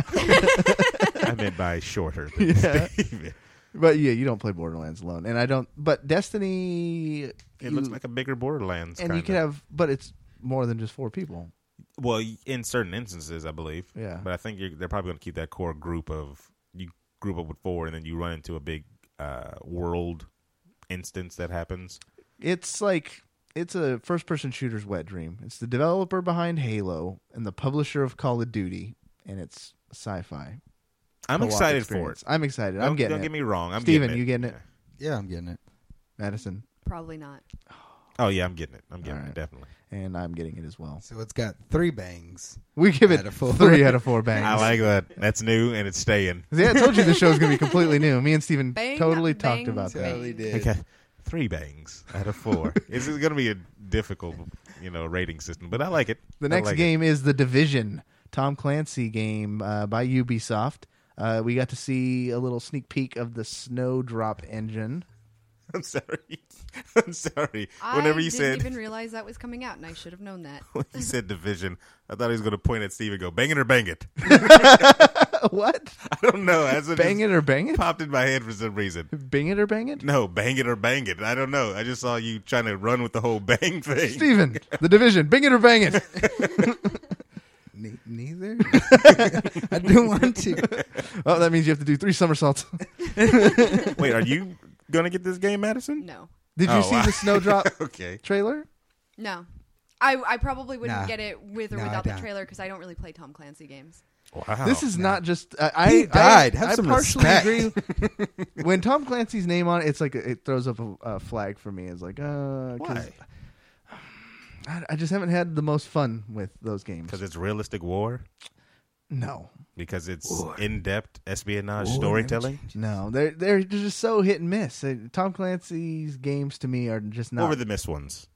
I meant by shorter than Yeah. Steven. but yeah, you don't play Borderlands alone, and I don't. But Destiny, It you- looks like a bigger Borderlands. and kinda. you can have, but it's more than just four people. Well, in certain instances, I believe. Yeah. But I think you're, they're probably going to keep that core group of you group up with four, and then you run into a big uh, world instance that happens. It's like it's a first-person shooter's wet dream. It's the developer behind Halo and the publisher of Call of Duty, and it's sci-fi. I'm co-op excited experience. for it. I'm excited. Don't, I'm getting don't it. get me wrong. I'm Steven, getting it. you getting it? Yeah, I'm getting it. Madison, Probably not. Oh yeah, I'm getting it. I'm getting All right. it definitely. and I'm getting it as well. So it's got three bangs. We give it Out of four. three out of four bangs. I like that. That's new and it's staying. Yeah, I told you the show's gonna be completely new. Me and Steven Bang, totally bang, talked about that. Totally bang. did. Okay, three bangs out of four. It's going to be a difficult, you know, rating system, but I like it. The I next like it. game is The Division, Tom Clancy game uh, by Ubisoft. Uh, we got to see a little sneak peek of the Snowdrop engine. I'm sorry. I'm sorry. Whenever I you didn't said even realize that was coming out, and I should have known that. when you said division, I thought he was going to point at Steve and go, "Bang it or bang it." What? I don't know. As it Bang just it or bang it? popped in my head for some reason. Bang it or bang it? No, bang it or bang it. I don't know. I just saw you trying to run with the whole bang thing. Steven, The Division, bang it or bang it? Ne- neither. I don't want to. Oh, that means you have to do three somersaults. Wait, are you going to get this game, Madison? No. Did you Oh, see wow. the Snowdrop Okay. trailer? No. I, I probably wouldn't Nah. get it with or No, I without the don't. trailer because I don't really play Tom Clancy games. Wow. This is not just. Uh, I, He died. I, Have I some partially respect. agree. When Tom Clancy's name on it, it's like it throws up a, a flag for me. It's like, uh, 'cause Why? I, I just haven't had the most fun with those games. Because it's realistic war? No, Because it's in-depth espionage storytelling? no, they're they're just so hit and miss. Uh, Tom Clancy's games to me are just not. What were the missed ones?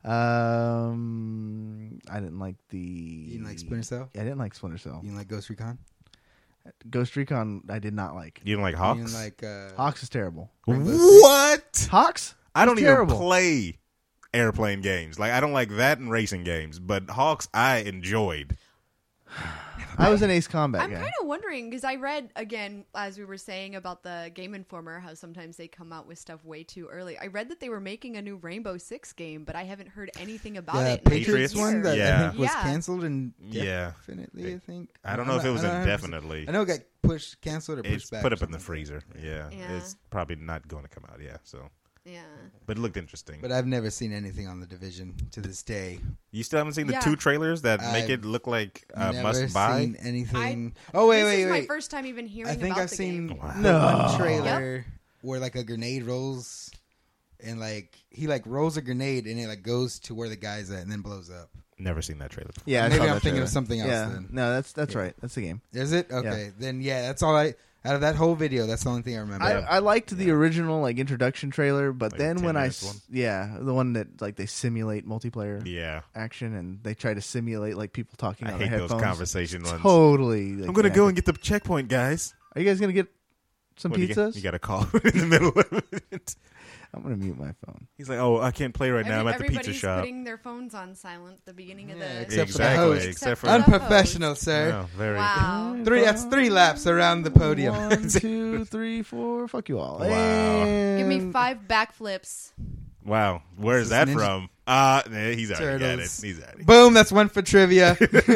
Um, I didn't like the. You didn't like Splinter Cell? I didn't like Splinter Cell. You didn't like Ghost Recon? Ghost Recon, I did not like. You didn't like You Hawks? didn't like uh, Hawks is terrible. Rainbow What? Hawks? I don't is even terrible. play airplane games. Like, I don't like that in racing games. But Hawks, I enjoyed. I was an Ace Combat I'm guy. kind of wondering because I read again as we were saying about the Game Informer how sometimes they come out with stuff way too early. I read that they were making a new Rainbow Six game, but I haven't heard anything about the it. in Patriots Patriots one that Yeah. I think was Yeah. canceled and Yeah. definitely, I think. I don't know if it was I don't know. indefinitely. I know it got pushed, canceled, or pushed It's back. put or up in the something. freezer. Yeah. Yeah. It's probably not going to come out. Yeah. So, Yeah. but it looked interesting. But I've never seen anything on The Division to this day. You still haven't seen the Yeah. two trailers that make I've it look like a never must buy? seen anything. oh wait, this wait, is wait! my first time even hearing I think about I've the seen game. Wow. the No. one trailer where like a grenade rolls, and like he like rolls a grenade and it like goes to where the guy's at and then blows up. Never seen that trailer before. Yeah, I Maybe saw I'm that thinking trailer. of something else Yeah, then. no, that's that's Yeah. right. That's the game. Is it okay? Then yeah, that's all I out of that whole video. That's the only thing I remember. I, I liked the original like introduction trailer, but Like then ten when I minutes s- one? yeah, the one that like they simulate multiplayer Yeah. action and they try to simulate like people talking I on hate their those headphones. conversation ones. Totally. Like, I'm going to yeah. go and get the checkpoint, guys. Are you guys gonna get some What, you, pizzas? got, you got a call in the middle of it. I'm gonna mute my phone. He's like, oh, I can't play right now. I'm Every- at the pizza everybody's shop. putting their phones on silent at the beginning of Yeah, the except for the Exactly, host. except for- the Unprofessional, host. sir. Oh, very. Wow. Three. That's three laps around the podium. One, two, three, four. Fuck you all. Wow. And Give me five backflips. Wow. Where's This is that Ninja- from? Uh, nah, he's already got it. Turtles. He's already. Boom! That's one for trivia.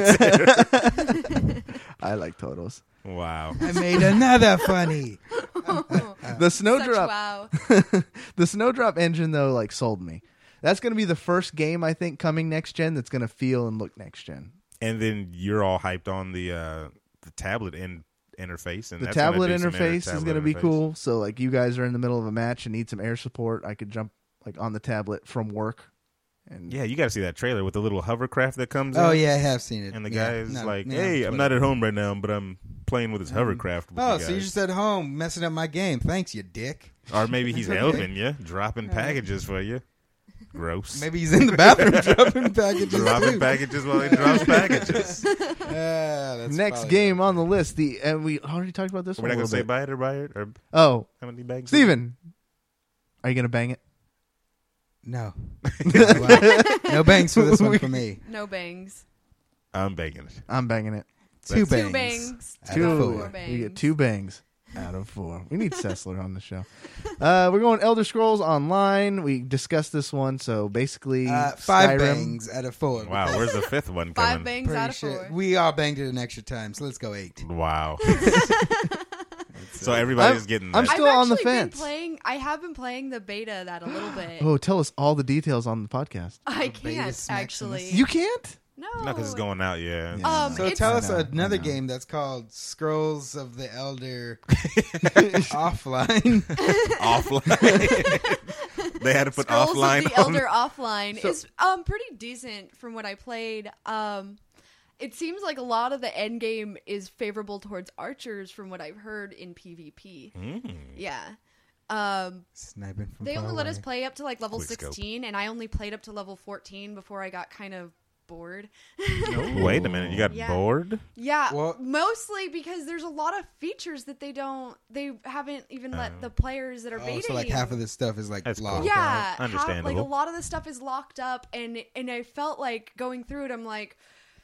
I like totals. Wow. I made another funny. The Such Snowdrop, wow. the Snowdrop engine though, like sold me. That's gonna be the first game I think coming next gen that's gonna feel and look next gen. And then you're all hyped on the uh, the tablet in, interface. And The that's gonna tablet do some interface inter- is tablet going to be interface. cool. So, like, you guys are in the middle of a match and need some air support. I could jump like on the tablet from work. And Yeah, you got to see that trailer with the little hovercraft that comes Oh in. yeah, I have seen it. And the yeah. guy is No, like, yeah, hey, on I'm not Twitter. at home right now, but I'm playing with his hovercraft with Oh, you so guys. you're just at home messing up my game. Thanks, you dick. Or maybe he's Okay. helping you, dropping packages for you. Gross. Maybe he's in the bathroom dropping packages. dropping too. packages while he drops packages. Yeah, that's next probably game right. on the list, the and we already talked about this We're one. not a going to say little bit. buy it or buy it? Or Oh, how many bags? Steven, are you going to bang it? No. Wow. No bangs for this one for me. No bangs. I'm banging it. I'm banging it. Two That's- Two bangs. bangs. Out Two. of Four four. bangs. We get two bangs out of four. We need Sessler on the show. Uh, we're going Elder Scrolls Online. We discussed this one. So basically, Uh, five Skyrim. bangs out of four. Wow, where's the fifth one Five coming? bangs Pretty out of sure. four. We all banged it an extra time, so let's go eight. Wow. So everybody's I'm- getting I'm that. still I've on the actually fence. Been playing, I have been playing the beta that a little bit. Oh, tell us all the details on the podcast. I The beta can't Maximus. actually. You can't? no, No, because it's going out, yeah. Yeah. Um, So it's, tell us I know, another I know. game that's called Scrolls of the Elder Offline. Offline. They had to put Scrolls offline of the on. Elder Offline So- is um pretty decent from what I played. Um, it seems like a lot of the end game is favorable towards archers from what I've heard in PvP. Mm. Yeah. Um, Sniping from they far only let us away. play up to like level Quick scope. sixteen, and I only played up to level fourteen before I got kind of bored. Wait a minute, you got Yeah. bored? Yeah, Well- mostly because there's a lot of features that they don't, they haven't even let Oh. the players that are Oh, baiting. so like half of this stuff is like That's cool. locked. yeah, out. half- Understandable. like a lot of the stuff is locked up, and and I felt like going through it, I'm like,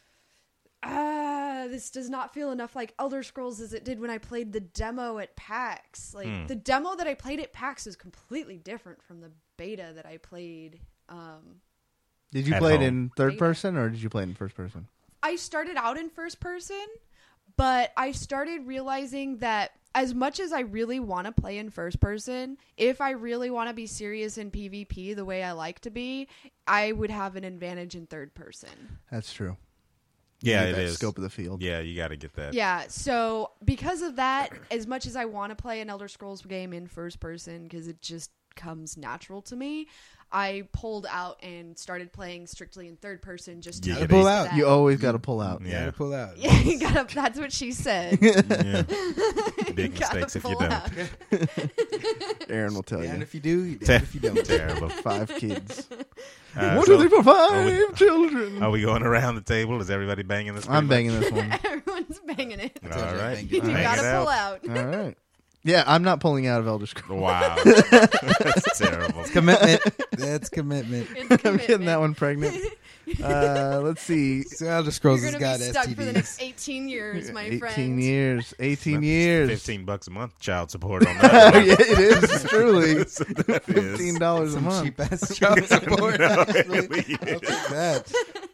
ah, this does not feel enough like Elder Scrolls as it did when I played the demo at PAX. Like Hmm. the demo that I played at PAX is completely different from the beta that I played. Um, Did you At play it home. in third Beta. person or did you play it in first person? I started out in first person, but I started realizing that as much as I really want to play in first person, if I really want to be serious in PvP the way I like to be, I would have an advantage in third person. That's true. Yeah, Get it that is. Scope of the field. Yeah, you got to get that. Yeah, so because of that, as much as I want to play an Elder Scrolls game in first person because it just comes natural to me, I pulled out and started playing strictly in third person just to You get gotta pull used to out. that. You always got to pull out. Yeah. Gotta pull out. Yeah, you gotta. That's what she said. Yeah. Big Gotta mistakes if you pull don't. out. Aaron will tell And you. if you do, you Ter- if you don't. Terrible. Five kids. Uh, One, so two, three, four, five are we- children. Are we going around the table? Is everybody banging this? I'm pretty banging this one. Everyone's banging it. much? All right. Bang it. You Bang Bang gotta it pull out. out. All right. Yeah, I'm not pulling out of Elder Scrolls. Wow. That's terrible. Commitment. That's commitment. It's I'm commitment. getting that one pregnant. Uh, let's see. So Elder Scrolls You're has gonna got be stuck S T for the Ds. next eighteen years, my eighteen friend. years. eighteen years. Fifteen bucks a month child support on that. yeah, it is truly That is. fifteen dollars a Some month. cheap ass child support. No, actually. really. I'll take that.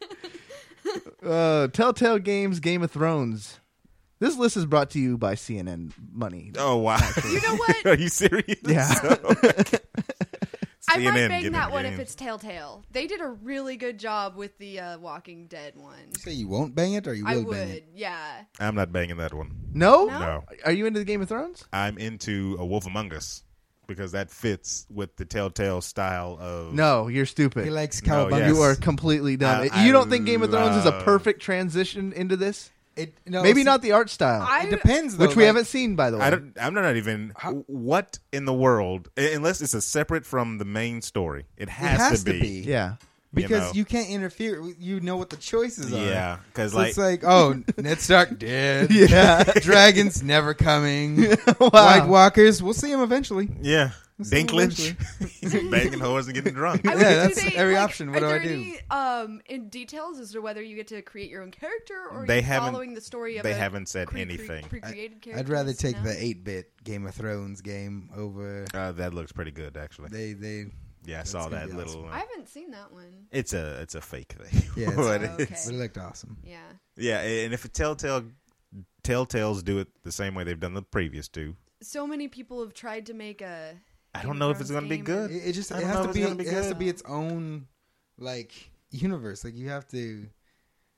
Uh, Telltale Games, Game of Thrones. This list is brought to you by C N N Money. Oh wow. You know what? Are you serious? Yeah. I C N N might bang getting that the one if game. it's Telltale. They did a really good job with the uh, Walking Dead one. You say you won't bang it or you I will would, bang it? yeah. I'm not banging that one. No? No? No. Are you into the Game of Thrones? I'm into A Wolf Among Us because that fits with the Telltale style of. No, you're stupid. He likes No, cowabunga. yes. You are completely dumb. I- you I don't think Game of Thrones is a love- perfect transition into this? It, no, Maybe see, not the art style, I It depends, though. which we like, haven't seen, by the way. I don't. I'm not even. What in the world? Unless it's a separate from the main story, it It has, has to to be. be. Yeah. Because know. you can't interfere. You know what the choices are. Yeah, because So like, it's like, oh, Ned Stark dead. Yeah. Dragons never coming. Wow. White Walkers, we'll see them eventually. yeah, see Dinklage, he's banging whores and getting drunk. I Yeah, would- do that's they, every like, option. What are do I there do? Any, um, in details as to whether you get to create your own character or They are you haven't- following the story of they a haven't said pre- anything. Pre- pre-created character. I'd rather take the eight-bit Game of Thrones game over. Uh, that looks pretty good, actually. They, they. Yeah, I That's saw gonna that be little. awesome. uh, I haven't seen that one. it's a it's a fake thing. Yeah, it's- But Oh, okay. it's- But it looked awesome. Yeah. yeah, and if it Telltale, Telltales do it the same way they've done the previous two. So many people have tried to make a. I Game don't of know if it's Thrones going to be game good. It, it just I it don't has know to if be. it's gonna be It has to good. be its own like universe. Like you have to.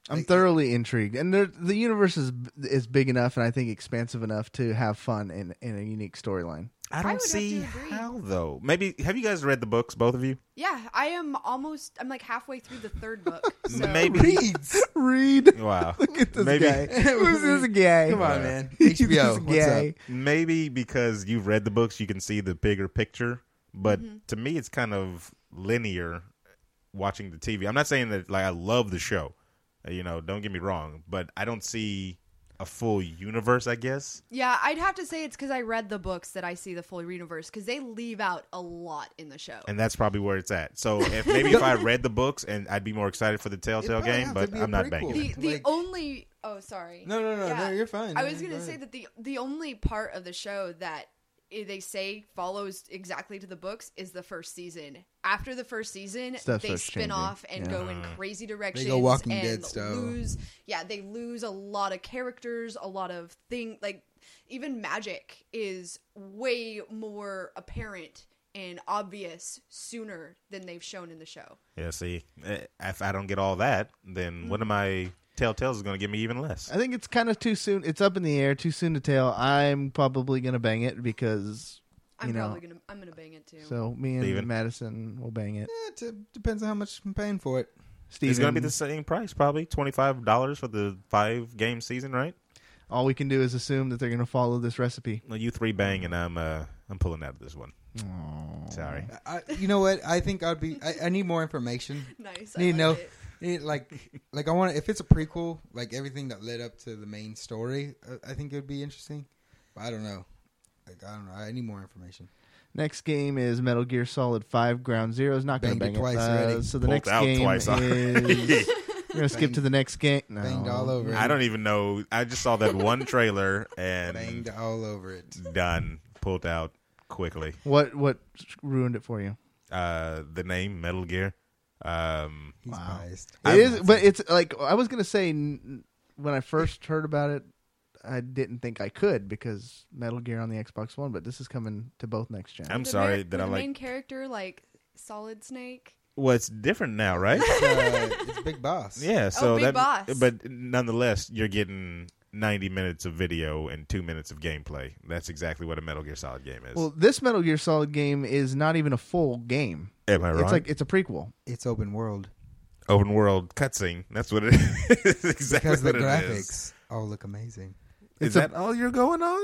I'm Like, thoroughly intrigued, and there, the universe is is big enough, and I think expansive enough to have fun in in a unique storyline. I I don't would have see to agree. how though. Maybe have you guys read the books, both of you? Yeah, I am almost. I'm like halfway through the third book. So. Maybe. Reads. Read. Wow. Look at this Maybe. guy. Who's this guy? Come on, Yeah. man. He's H B O. this What's guy. up? Maybe because you've read the books, you can see the bigger picture. But Mm-hmm. to me, it's kind of linear watching the T V. I'm not saying that like I love the show, uh, you know. Don't get me wrong, but I don't see a full universe. I guess. Yeah, I'd have to say it's because I read the books that I see the full universe because they leave out a lot in the show. And that's probably where it's at. So if maybe if I read the books, and I'd be more excited for the Telltale probably game, has but to be a I'm not prequel. banking. the it. the Like- only oh sorry No, no, no, Yeah. no. You're fine. I was man. gonna Go say ahead. that the the only part of the show that i- they say follows exactly to the books is the first season. After the first season, Stuff they starts spin changing. off and Yeah. go in crazy directions. Walking and Dead style. lose. Yeah, they lose a lot of characters, a lot of thing. Like even magic is way more apparent and obvious sooner than they've shown in the show. Yeah. See, eh, if I don't get all that, then one of my Telltales is going to give me even less. I think it's kind of too soon. It's up in the air, too soon to tell. I'm probably gonna bang it because I'm you know. probably gonna I'm gonna bang it too. So me and Steven? Madison will bang it. Yeah, it t- depends on how much I'm paying for it. Steven, It's going to be the same price, probably twenty five dollars for the five game season, right? all we can do is assume that they're gonna follow this recipe. Well, you three bang, and I'm uh, I'm pulling out of this one. Sorry. I, you know what? I think I'd be. I, I need more information. Nice. I Need to like know. it. Need, like, like I want. If it's a prequel, like everything that led up to the main story, uh, I think it would be interesting. But I don't know. Like I don't know. I need more information. Next game is Metal Gear Solid five Ground Zero. Is not going to Banged bang it it. twice Uh, already. so the Pulled next out game twice already. is. We're gonna skip Banged- to the next game. No. Banged all over it. I don't even know. I just saw that one trailer and Banged all over it. done. Pulled out quickly. What what ruined it for you? Uh, the name Metal Gear. Um, He's biased. It is, but it's like I was gonna say n- when I first heard about it, I didn't think I could because Metal Gear on the Xbox One. But this is coming to both next gen. I'm The sorry ma- that the I like. main character like Solid Snake. Well, it's different now, right? uh, it's Big Boss. Yeah. So Big that, Boss. but nonetheless, you're getting ninety minutes of video and two minutes of gameplay. That's exactly what a Metal Gear Solid game is. Well, this Metal Gear Solid game is not even a full game. Am I wrong? It's like it's a prequel. It's open world open world cutscene. That's what it is. exactly because the what it graphics is. all look amazing. Is It's a- that all you're going on?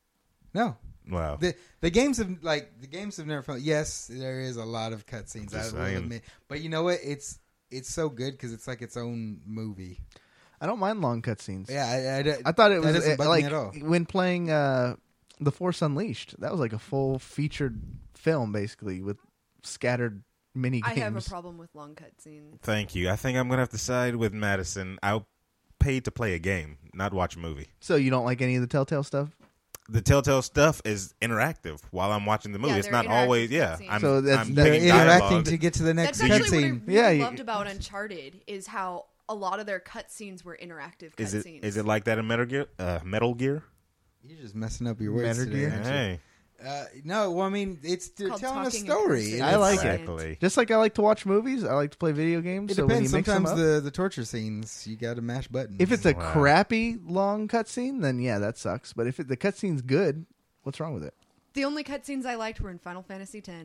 No, Wow. the the games have like the games have never felt. Yes, there is a lot of cutscenes. I Just will saying. admit, but you know what? It's it's so good because it's like its own movie. I don't mind long cutscenes. Yeah, I, I, I thought it that was doesn't uh, bug me like at all. when playing uh, The Force Unleashed. That was like a full featured film, basically with scattered mini I games. have a problem with long cutscenes. Thank you. I think I'm gonna have to side with Madison. I paid to play a game, not watch a movie. So you don't like any of the Telltale stuff? The Telltale stuff is interactive while I'm watching the movie. Yeah, it's they're not always. interactive Yeah, cutscenes. I'm, So that's- I'm they're They're picking interacting dialogue. to get to the next That's actually what I cutscene. really Yeah, you- loved about Uncharted is how a lot of their cutscenes were interactive Is it cutscenes. is it like that in Metal Gear? Uh, Metal Gear? You're just messing up your words Metal today. Gear? aren't you? Hey, Uh, no, well, I mean, it's they're Called telling a talking in story. cursive. I like it. exactly. Just like I like to watch movies, I like to play video games. It so when depends. you mix them Sometimes up, the, the torture scenes, you got to mash buttons. if it's a Wow. crappy long cutscene, then yeah, that sucks. But if it, the cutscene's good, what's wrong with it? The only cutscenes I liked were in Final Fantasy X.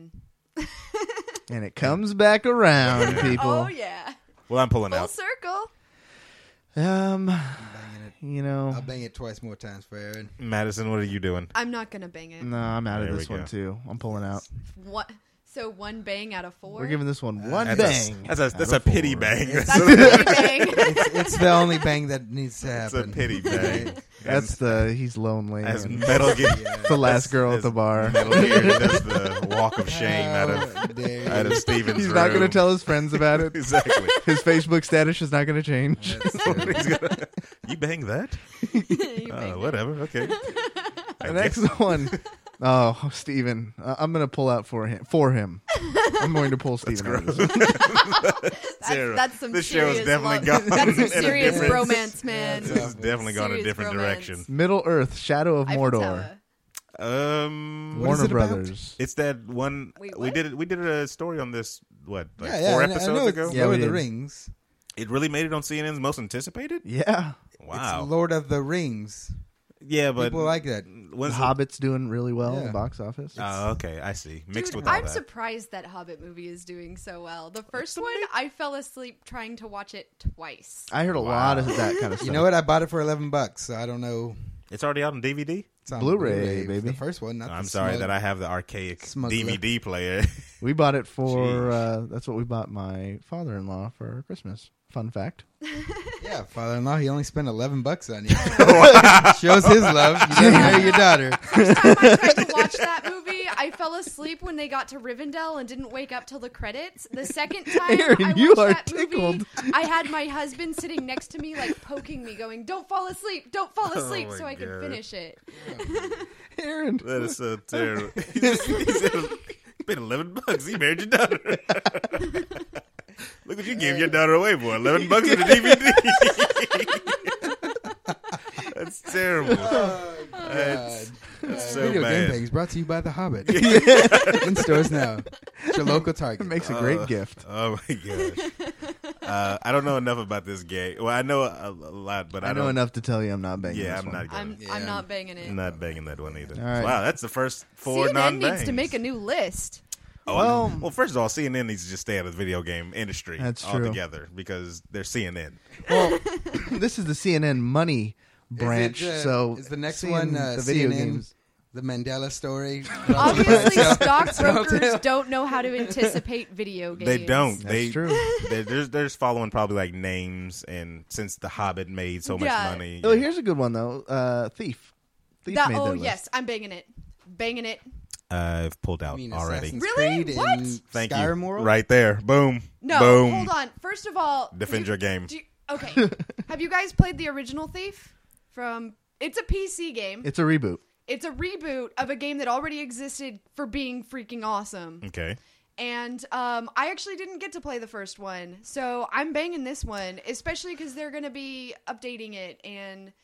And it comes back around, people. Oh yeah, Well, I'm pulling full out. circle. Um, I'm banging it. you know, I'll bang it twice more times for Aaron. Madison, what are you doing? I'm not gonna bang it. no, I'm out There of we this one go. too. I'm pulling out. What? So one bang out of four. We're giving this one one That's bang. a, that's a, that's out a of pity four. bang. That's a pretty bang. It's, it's the only bang that needs to That's a happen. pity bang. That's the he's lonely. as and Metal Gear. it's the last girl at as the bar. Metal Gear does the walk of shame out How of dare out of you. Steven's He's not going to room. tell his friends about it. Exactly. His Facebook status is not going to change. That's true. He's gonna, you bang that? You Uh, bang it. whatever. Okay. I The guess. next one. Oh, Steven. Uh, I'm going to pull out for him. For him. I'm going to pull Steven out of this. That's, Zero. that's some This show is serious definitely love. gone That's some in a serious different- romance, man. That's This has definitely gone a Serious different romance. direction. Middle Earth, Shadow of Eiffel Mordor. Tower. Um, What is Warner it about? Brothers. it's that one Wait, we what? did. We did a story on this. What, like Yeah, yeah, four I know- I episodes know ago? it's Yeah, Lord we of the did. Rings. It really made it on C N N's most anticipated? Yeah. Wow. It's Lord of the Rings. Yeah, but People like that. when's The the- Hobbit's doing really well in Yeah. the box office. Oh, okay, I see. Mixed Dude, with all I'm that. surprised that Hobbit movie is doing so well. The first one, I fell asleep trying to watch it twice. I heard a lot of that kind of stuff. You know what? I bought it for eleven bucks, so I don't know. It's already out on D V D? It's on Blu-ray, for baby. The first one. Not I'm the sorry smug- that I have the archaic Smuggler. D V D player. We bought it for, Jeez. uh, that's what we bought my father-in-law for Christmas. Fun fact. Yeah, father-in-law. He only spent eleven bucks on you. Shows his love. You didn't marry your daughter. First time I tried to watch that movie, I fell asleep when they got to Rivendell and didn't wake up till the credits. The second time Aaron, I watched you are that tickled. movie, I had my husband sitting next to me, like poking me, going, "Don't fall asleep, don't fall asleep," Oh my so I could God. finish it. Aaron. That is so terrible. he said, he paid eleven bucks. He married your daughter. Look what you gave your daughter away for. eleven bucks for the D V D. That's terrible. That's, that's so Video bad. Game Bangs brought to you by The Hobbit. In stores now. It's your local Target. It makes a great Uh, gift. Oh my gosh. Uh, I don't know enough about this game. Well, I know a, a lot, but I, I know don't, enough to tell you I'm not banging Yeah, this I'm one. not going. I'm Yeah. I'm not banging it. I'm not banging that one either. All right. Wow, that's the first four C N N non-bangs. needs to make a new list. Oh, Well- well, first of all, C N N needs to just stay out of the video game industry That's true. altogether because they're C N N. Well, this is the C N N money branch, Is it, uh, so is the next seeing one uh, the video C N N, games. The Mandela story. Obviously, So- stockbrokers don't know how to anticipate video games. They don't. That's they, true. They're, they're, they're just following probably like names, and since The Hobbit made so much Yeah. money. Oh, yeah. here's a good one though. Uh, Thief. Thief That, made oh their list. yes, I'm banging it, banging it. uh, I've pulled out I mean, already. Assassin's Really? Creed What? in Thank Skyrim you. World? Right there. Boom. No, Boom. hold on. First of all, Defend do- your game. do you- okay, have you guys played the original Thief? From it's a P C game. It's a reboot. It's a reboot of a game that already existed for being freaking awesome. Okay. And um, I actually didn't get to play the first one, so I'm banging this one, especially because they're going to be updating it and,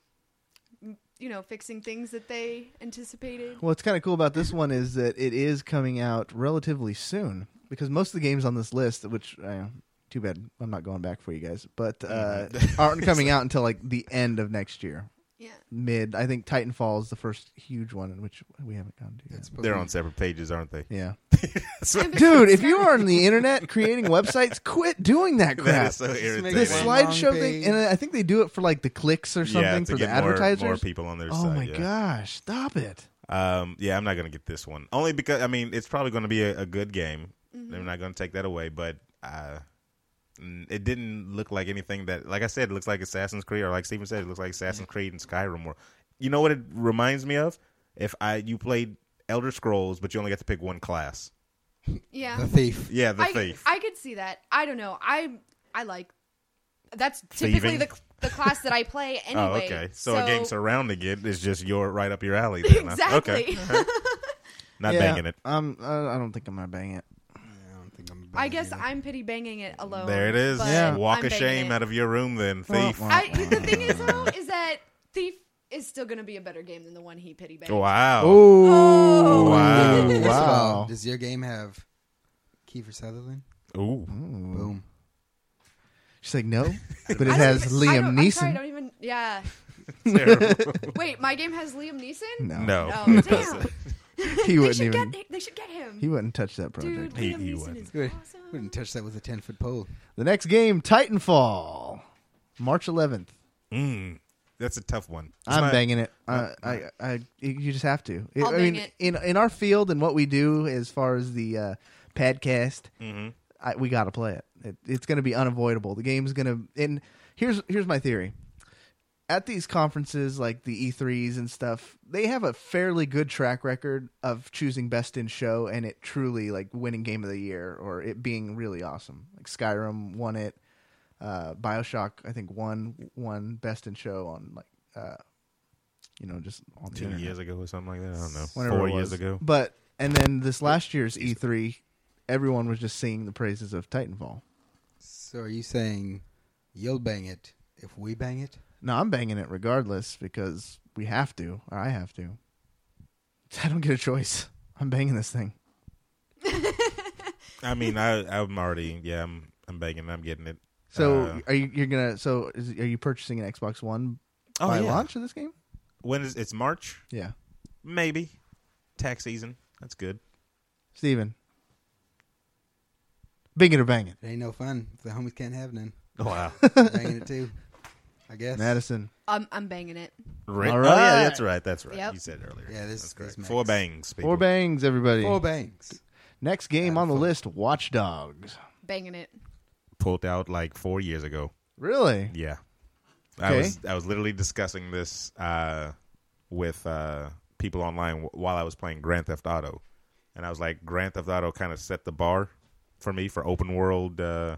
you know, fixing things that they anticipated. What's kind of cool about this one is that it is coming out relatively soon because most of the games on this list, which uh, too bad I'm not going back for you guys, but uh, aren't coming out until like the end of next year. Yeah. Mid, I think Titanfall is the first huge one in which we haven't gotten to yet. It's They're on separate pages, aren't they? Yeah, That's what- dude, if you are on the internet creating websites, quit doing that that crap. is so make irritating. The it one long slideshow thing, page. and I think they do it for like the clicks or something yeah, to for the get more, advertisers. more people on their oh side. my yeah. gosh, stop it! Um, yeah, I'm not going to get this one. Only because, I mean, it's probably going to be a, a good game. Mm-hmm. They're not going to take that away, but uh, mm, it didn't look like anything that, like I said, it looks like Assassin's Creed, or like Steven said, it looks like Assassin's Creed and Skyrim. Or, you know what it reminds me of? If I you played Elder Scrolls, but you only got to pick one class. Yeah. The Thief. Yeah, the I, thief. I could see that. I don't know. I I like that's typically Thieving? the the class that I play anyway. Oh, okay. So, a game surrounding it is just your right up your alley. Then, huh? Exactly. Okay. Not yeah, banging it. Um, I I don't think I'm gonna bang it. I don't think I'm. I guess I'm pity banging it alone. There it is. but Yeah. Walk I'm of banging shame it. out of your room, then, thief. Wah, wah. I, the thing is though is that Thief is still going to be a better game than the one he pity banged. Wow. Oh, Wow. First of all, wow! does your game have Kiefer Sutherland? Ooh. Boom. She's like, no, but it I has don't- I Liam don't- I'm sorry, I Neeson. don't even. Yeah. Terrible. Wait, my game has Liam Neeson. No, No. Oh damn! he they wouldn't should even. get. They should get him. He wouldn't touch that Dude, project. He- Liam he Neeson wouldn't. is Good. awesome. Wouldn't touch that with a ten foot pole. The next game, Titanfall, March eleventh. Mm, that's a tough one. It's I'm not- banging it. I, I, I, you just have to. I'll I bang mean, it. in in our field and what we do as far as the uh, podcast, Mhm. I, we got to play it. it it's going to be unavoidable. The game's going to. And here's here's my theory. At these conferences like the E threes and stuff, they have a fairly good track record of choosing best in show and it truly like winning game of the year or it being really awesome. Like Skyrim won it. Uh, BioShock, I think, won won best in show on like uh, you know, just on the Two internet. years ago or something like that. I don't know. Whenever Four it years was. ago. But and then this last year's E three, everyone was just singing the praises of Titanfall. So are you saying you'll bang it if we bang it? No, I'm banging it regardless because we have to, or I have to. I don't get a choice. I'm banging this thing. I mean, I, I'm already, yeah, I'm, I'm banging. I'm getting it. So Uh, are you you're gonna? So is, are you purchasing an Xbox One Oh, by yeah. launch of this game? When is it's March? Yeah, Maybe. Tax season. That's good. Steven. Bing it or bang it, It ain't no fun if the homies can't have none. Oh, wow. Banging it too, I guess. Madison. I'm I'm banging it. Right. All Oh, yeah, right. that's right. That's right. Yep. You said earlier. Yeah, this- That's correct. this Four makes- bangs. People. Four bangs, everybody. Four bangs. Next game Had on the fun. list: Watch Dogs. Banging it. Pulled out like four years ago. Really? Yeah. I Okay. was I was literally discussing this uh, with uh, people online w- while I was playing Grand Theft Auto, and I was like, Grand Theft Auto kind of set the bar for me for open world uh,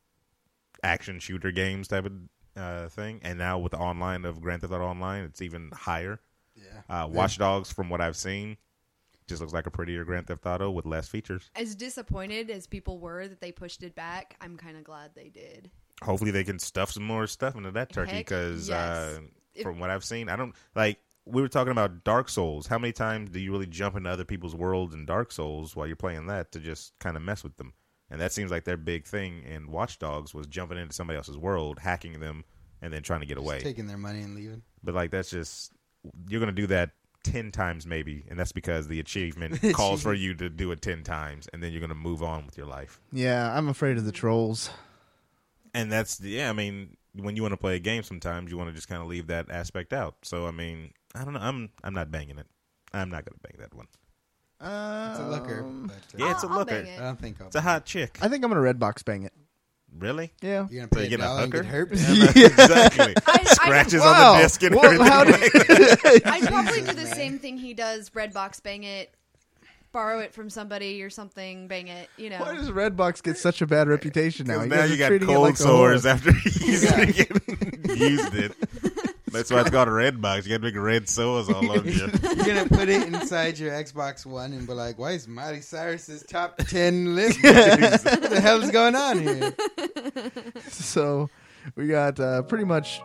action shooter games type of uh, thing, and now with the online of Grand Theft Auto Online, it's even higher. Yeah. Uh, Watch Dogs, from what I've seen, just looks like a prettier Grand Theft Auto with less features. As disappointed as people were that they pushed it back, I'm kind of glad they did. Hopefully they can stuff some more stuff into that turkey Heck, because yes. uh, If- from what I've seen, I don't like. We were talking about Dark Souls. How many times do you really jump into other people's worlds in Dark Souls while you're playing that to just kind of mess with them? And that seems like their big thing in Watch Dogs was jumping into somebody else's world, hacking them, and then trying to get away. Just taking their money and leaving. But like that's just you're gonna do that ten times maybe, and that's because the achievement calls for you to do it ten times, and then you're gonna move on with your life. Yeah, I'm afraid of the trolls. And that's yeah. I mean, when you want to play a game, sometimes you want to just kind of leave that aspect out. So I mean, I don't know. I'm I'm not banging it. I'm not gonna bang that one. It's a looker. Um, But, uh, Yeah, it's a I'll- I'll looker. bang it. I don't think I'll It's a hot chick. I think I'm gonna Redbox bang it. Really? Yeah. You're gonna So pay you a get a dollar and get hooker? herpes? Exactly. I- Scratches on Wow. the disc and Well, how everything. did- I'd probably do the same thing he does. Redbox, bang it. Borrow it from somebody or something. Bang it. You know. Why does Redbox get such a bad reputation now? 'Cause You now guys you are got treating it cold like a sores whore. after using it. Used it. That's why it's called a red box. You got big red sores all over you. You're gonna put it inside your Xbox One and be like, "Why is Miley Cyrus's top ten list? What the hell is going on here?" So we got uh, pretty much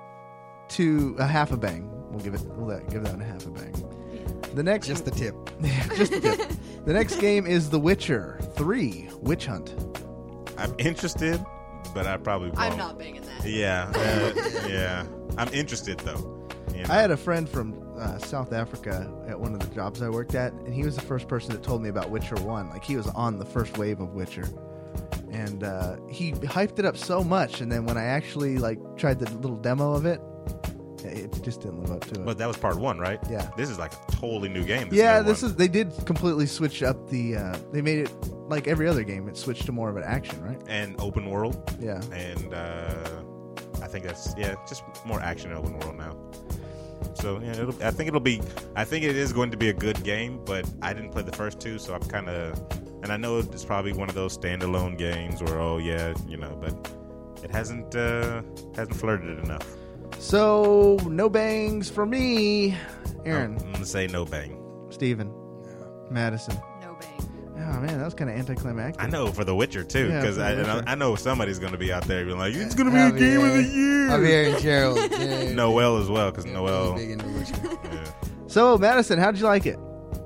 two a half a bang. We'll give it. We'll let, give that a half a bang. The next, Just the tip. just the tip. The next game is The Witcher three: Witch Hunt. I'm interested, but I probably won't. I'm not banging that. Yeah, uh, yeah. I'm interested though. You know? I had a friend from uh, South Africa at one of the jobs I worked at, and he was the first person that told me about Witcher one. Like, he was on the first wave of Witcher. And uh, he hyped it up so much, and then when I actually like tried the little demo of it, it just didn't live up to it. But that was part one, right? Yeah. This is like a totally new game. yeah, new this one. is they did completely switch up the. Uh, they made it like every other game. It switched to more of an action, right? and open world, Yeah. and uh, I think that's yeah, just more action in open world now. So yeah, it'll, I think it'll be. I think it is going to be a good game, but I didn't play the first two, so I'm kind of. And I know it's probably one of those standalone games where oh yeah, you know, but it hasn't uh, hasn't flirted it enough. So no bangs for me. Aaron, I'm gonna say no bang. Steven, Madison. No bang. Oh man, that was kind of anticlimactic. I know for The Witcher too, Yeah, because for The I, and Witcher. I I know somebody's going to be out there being like, it's going to be I'll a game of the here. I'll be year. here in Gerald. Yeah. Noel as well, because Yeah, Noel. big into Witcher. Yeah. So Madison, how'd you like it?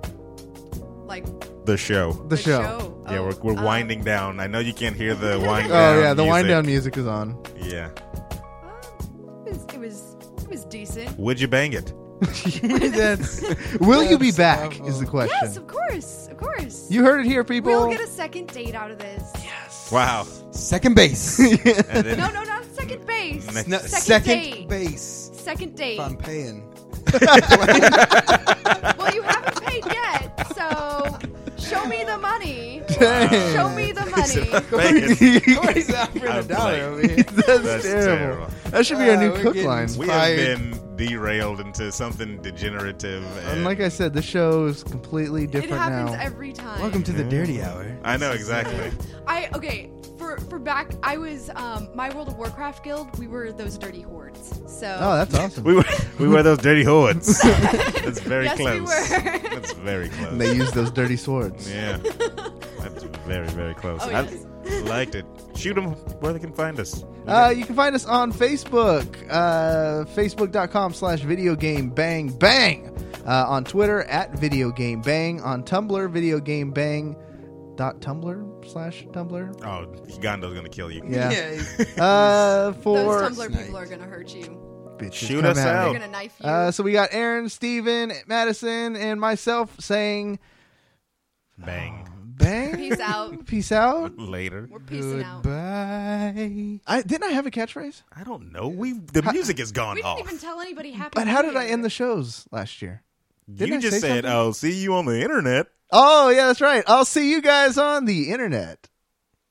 Like The show. The, show. Yeah, Oh, we're, we're um, winding down. I know you can't hear the wind Oh down. yeah, the wind music. down music is on. Yeah. um, it was, it was it was decent. Would you bang it? That's Will you be That's back? awful. Is the question. Yes, of course, of course. You heard it here, people. We'll get a second date out of this. Wow. second base. And then, No, no, not second base. Next- No, second, second date. base. Second date. If I'm paying. Well, you haven't paid yet, so show me the money. Dang. Show me the money. Bang. Corey's offering a I'm dollar playing. over here. That's, That's terrible. terrible. That should be our Uh, new we're cook getting- line. We Fired. have been derailed into something degenerative. And And like I said, the show is completely It different happens now. every time. Welcome to the Dirty Hour. I know exactly. I okay for for back. I was um my World of Warcraft guild. We were those dirty hordes. So Oh, that's awesome. We were we were those dirty hordes. That's very Yes, we close. were. That's very close. And they use those dirty swords. Yeah, that's very very close. Oh, I yes. liked it. Shoot them where they can find us. Uh, you can find us on Facebook, uh, facebook.com slash video game bang bang. Uh, on Twitter, at video game bang. On Tumblr, video game bang dot tumblr slash tumblr. Oh, Uganda's gonna kill you. Yeah. Yeah. uh, for Those Tumblr Snipes. people are gonna hurt you. Bitches, Shoot come us at me. out. They're gonna knife you. Uh, so we got Aaron, Steven, Madison, and myself saying Bang. bang. Peace out. Peace out. Later. We're peacing out. Goodbye. I didn't I have a catchphrase? I don't know. We the music is gone We didn't off. even tell anybody happy. But how did I New Year. end the shows last year? Didn't You I just say said, something? "Oh, see you on the internet." Oh yeah, that's right. I'll see you guys on the internet.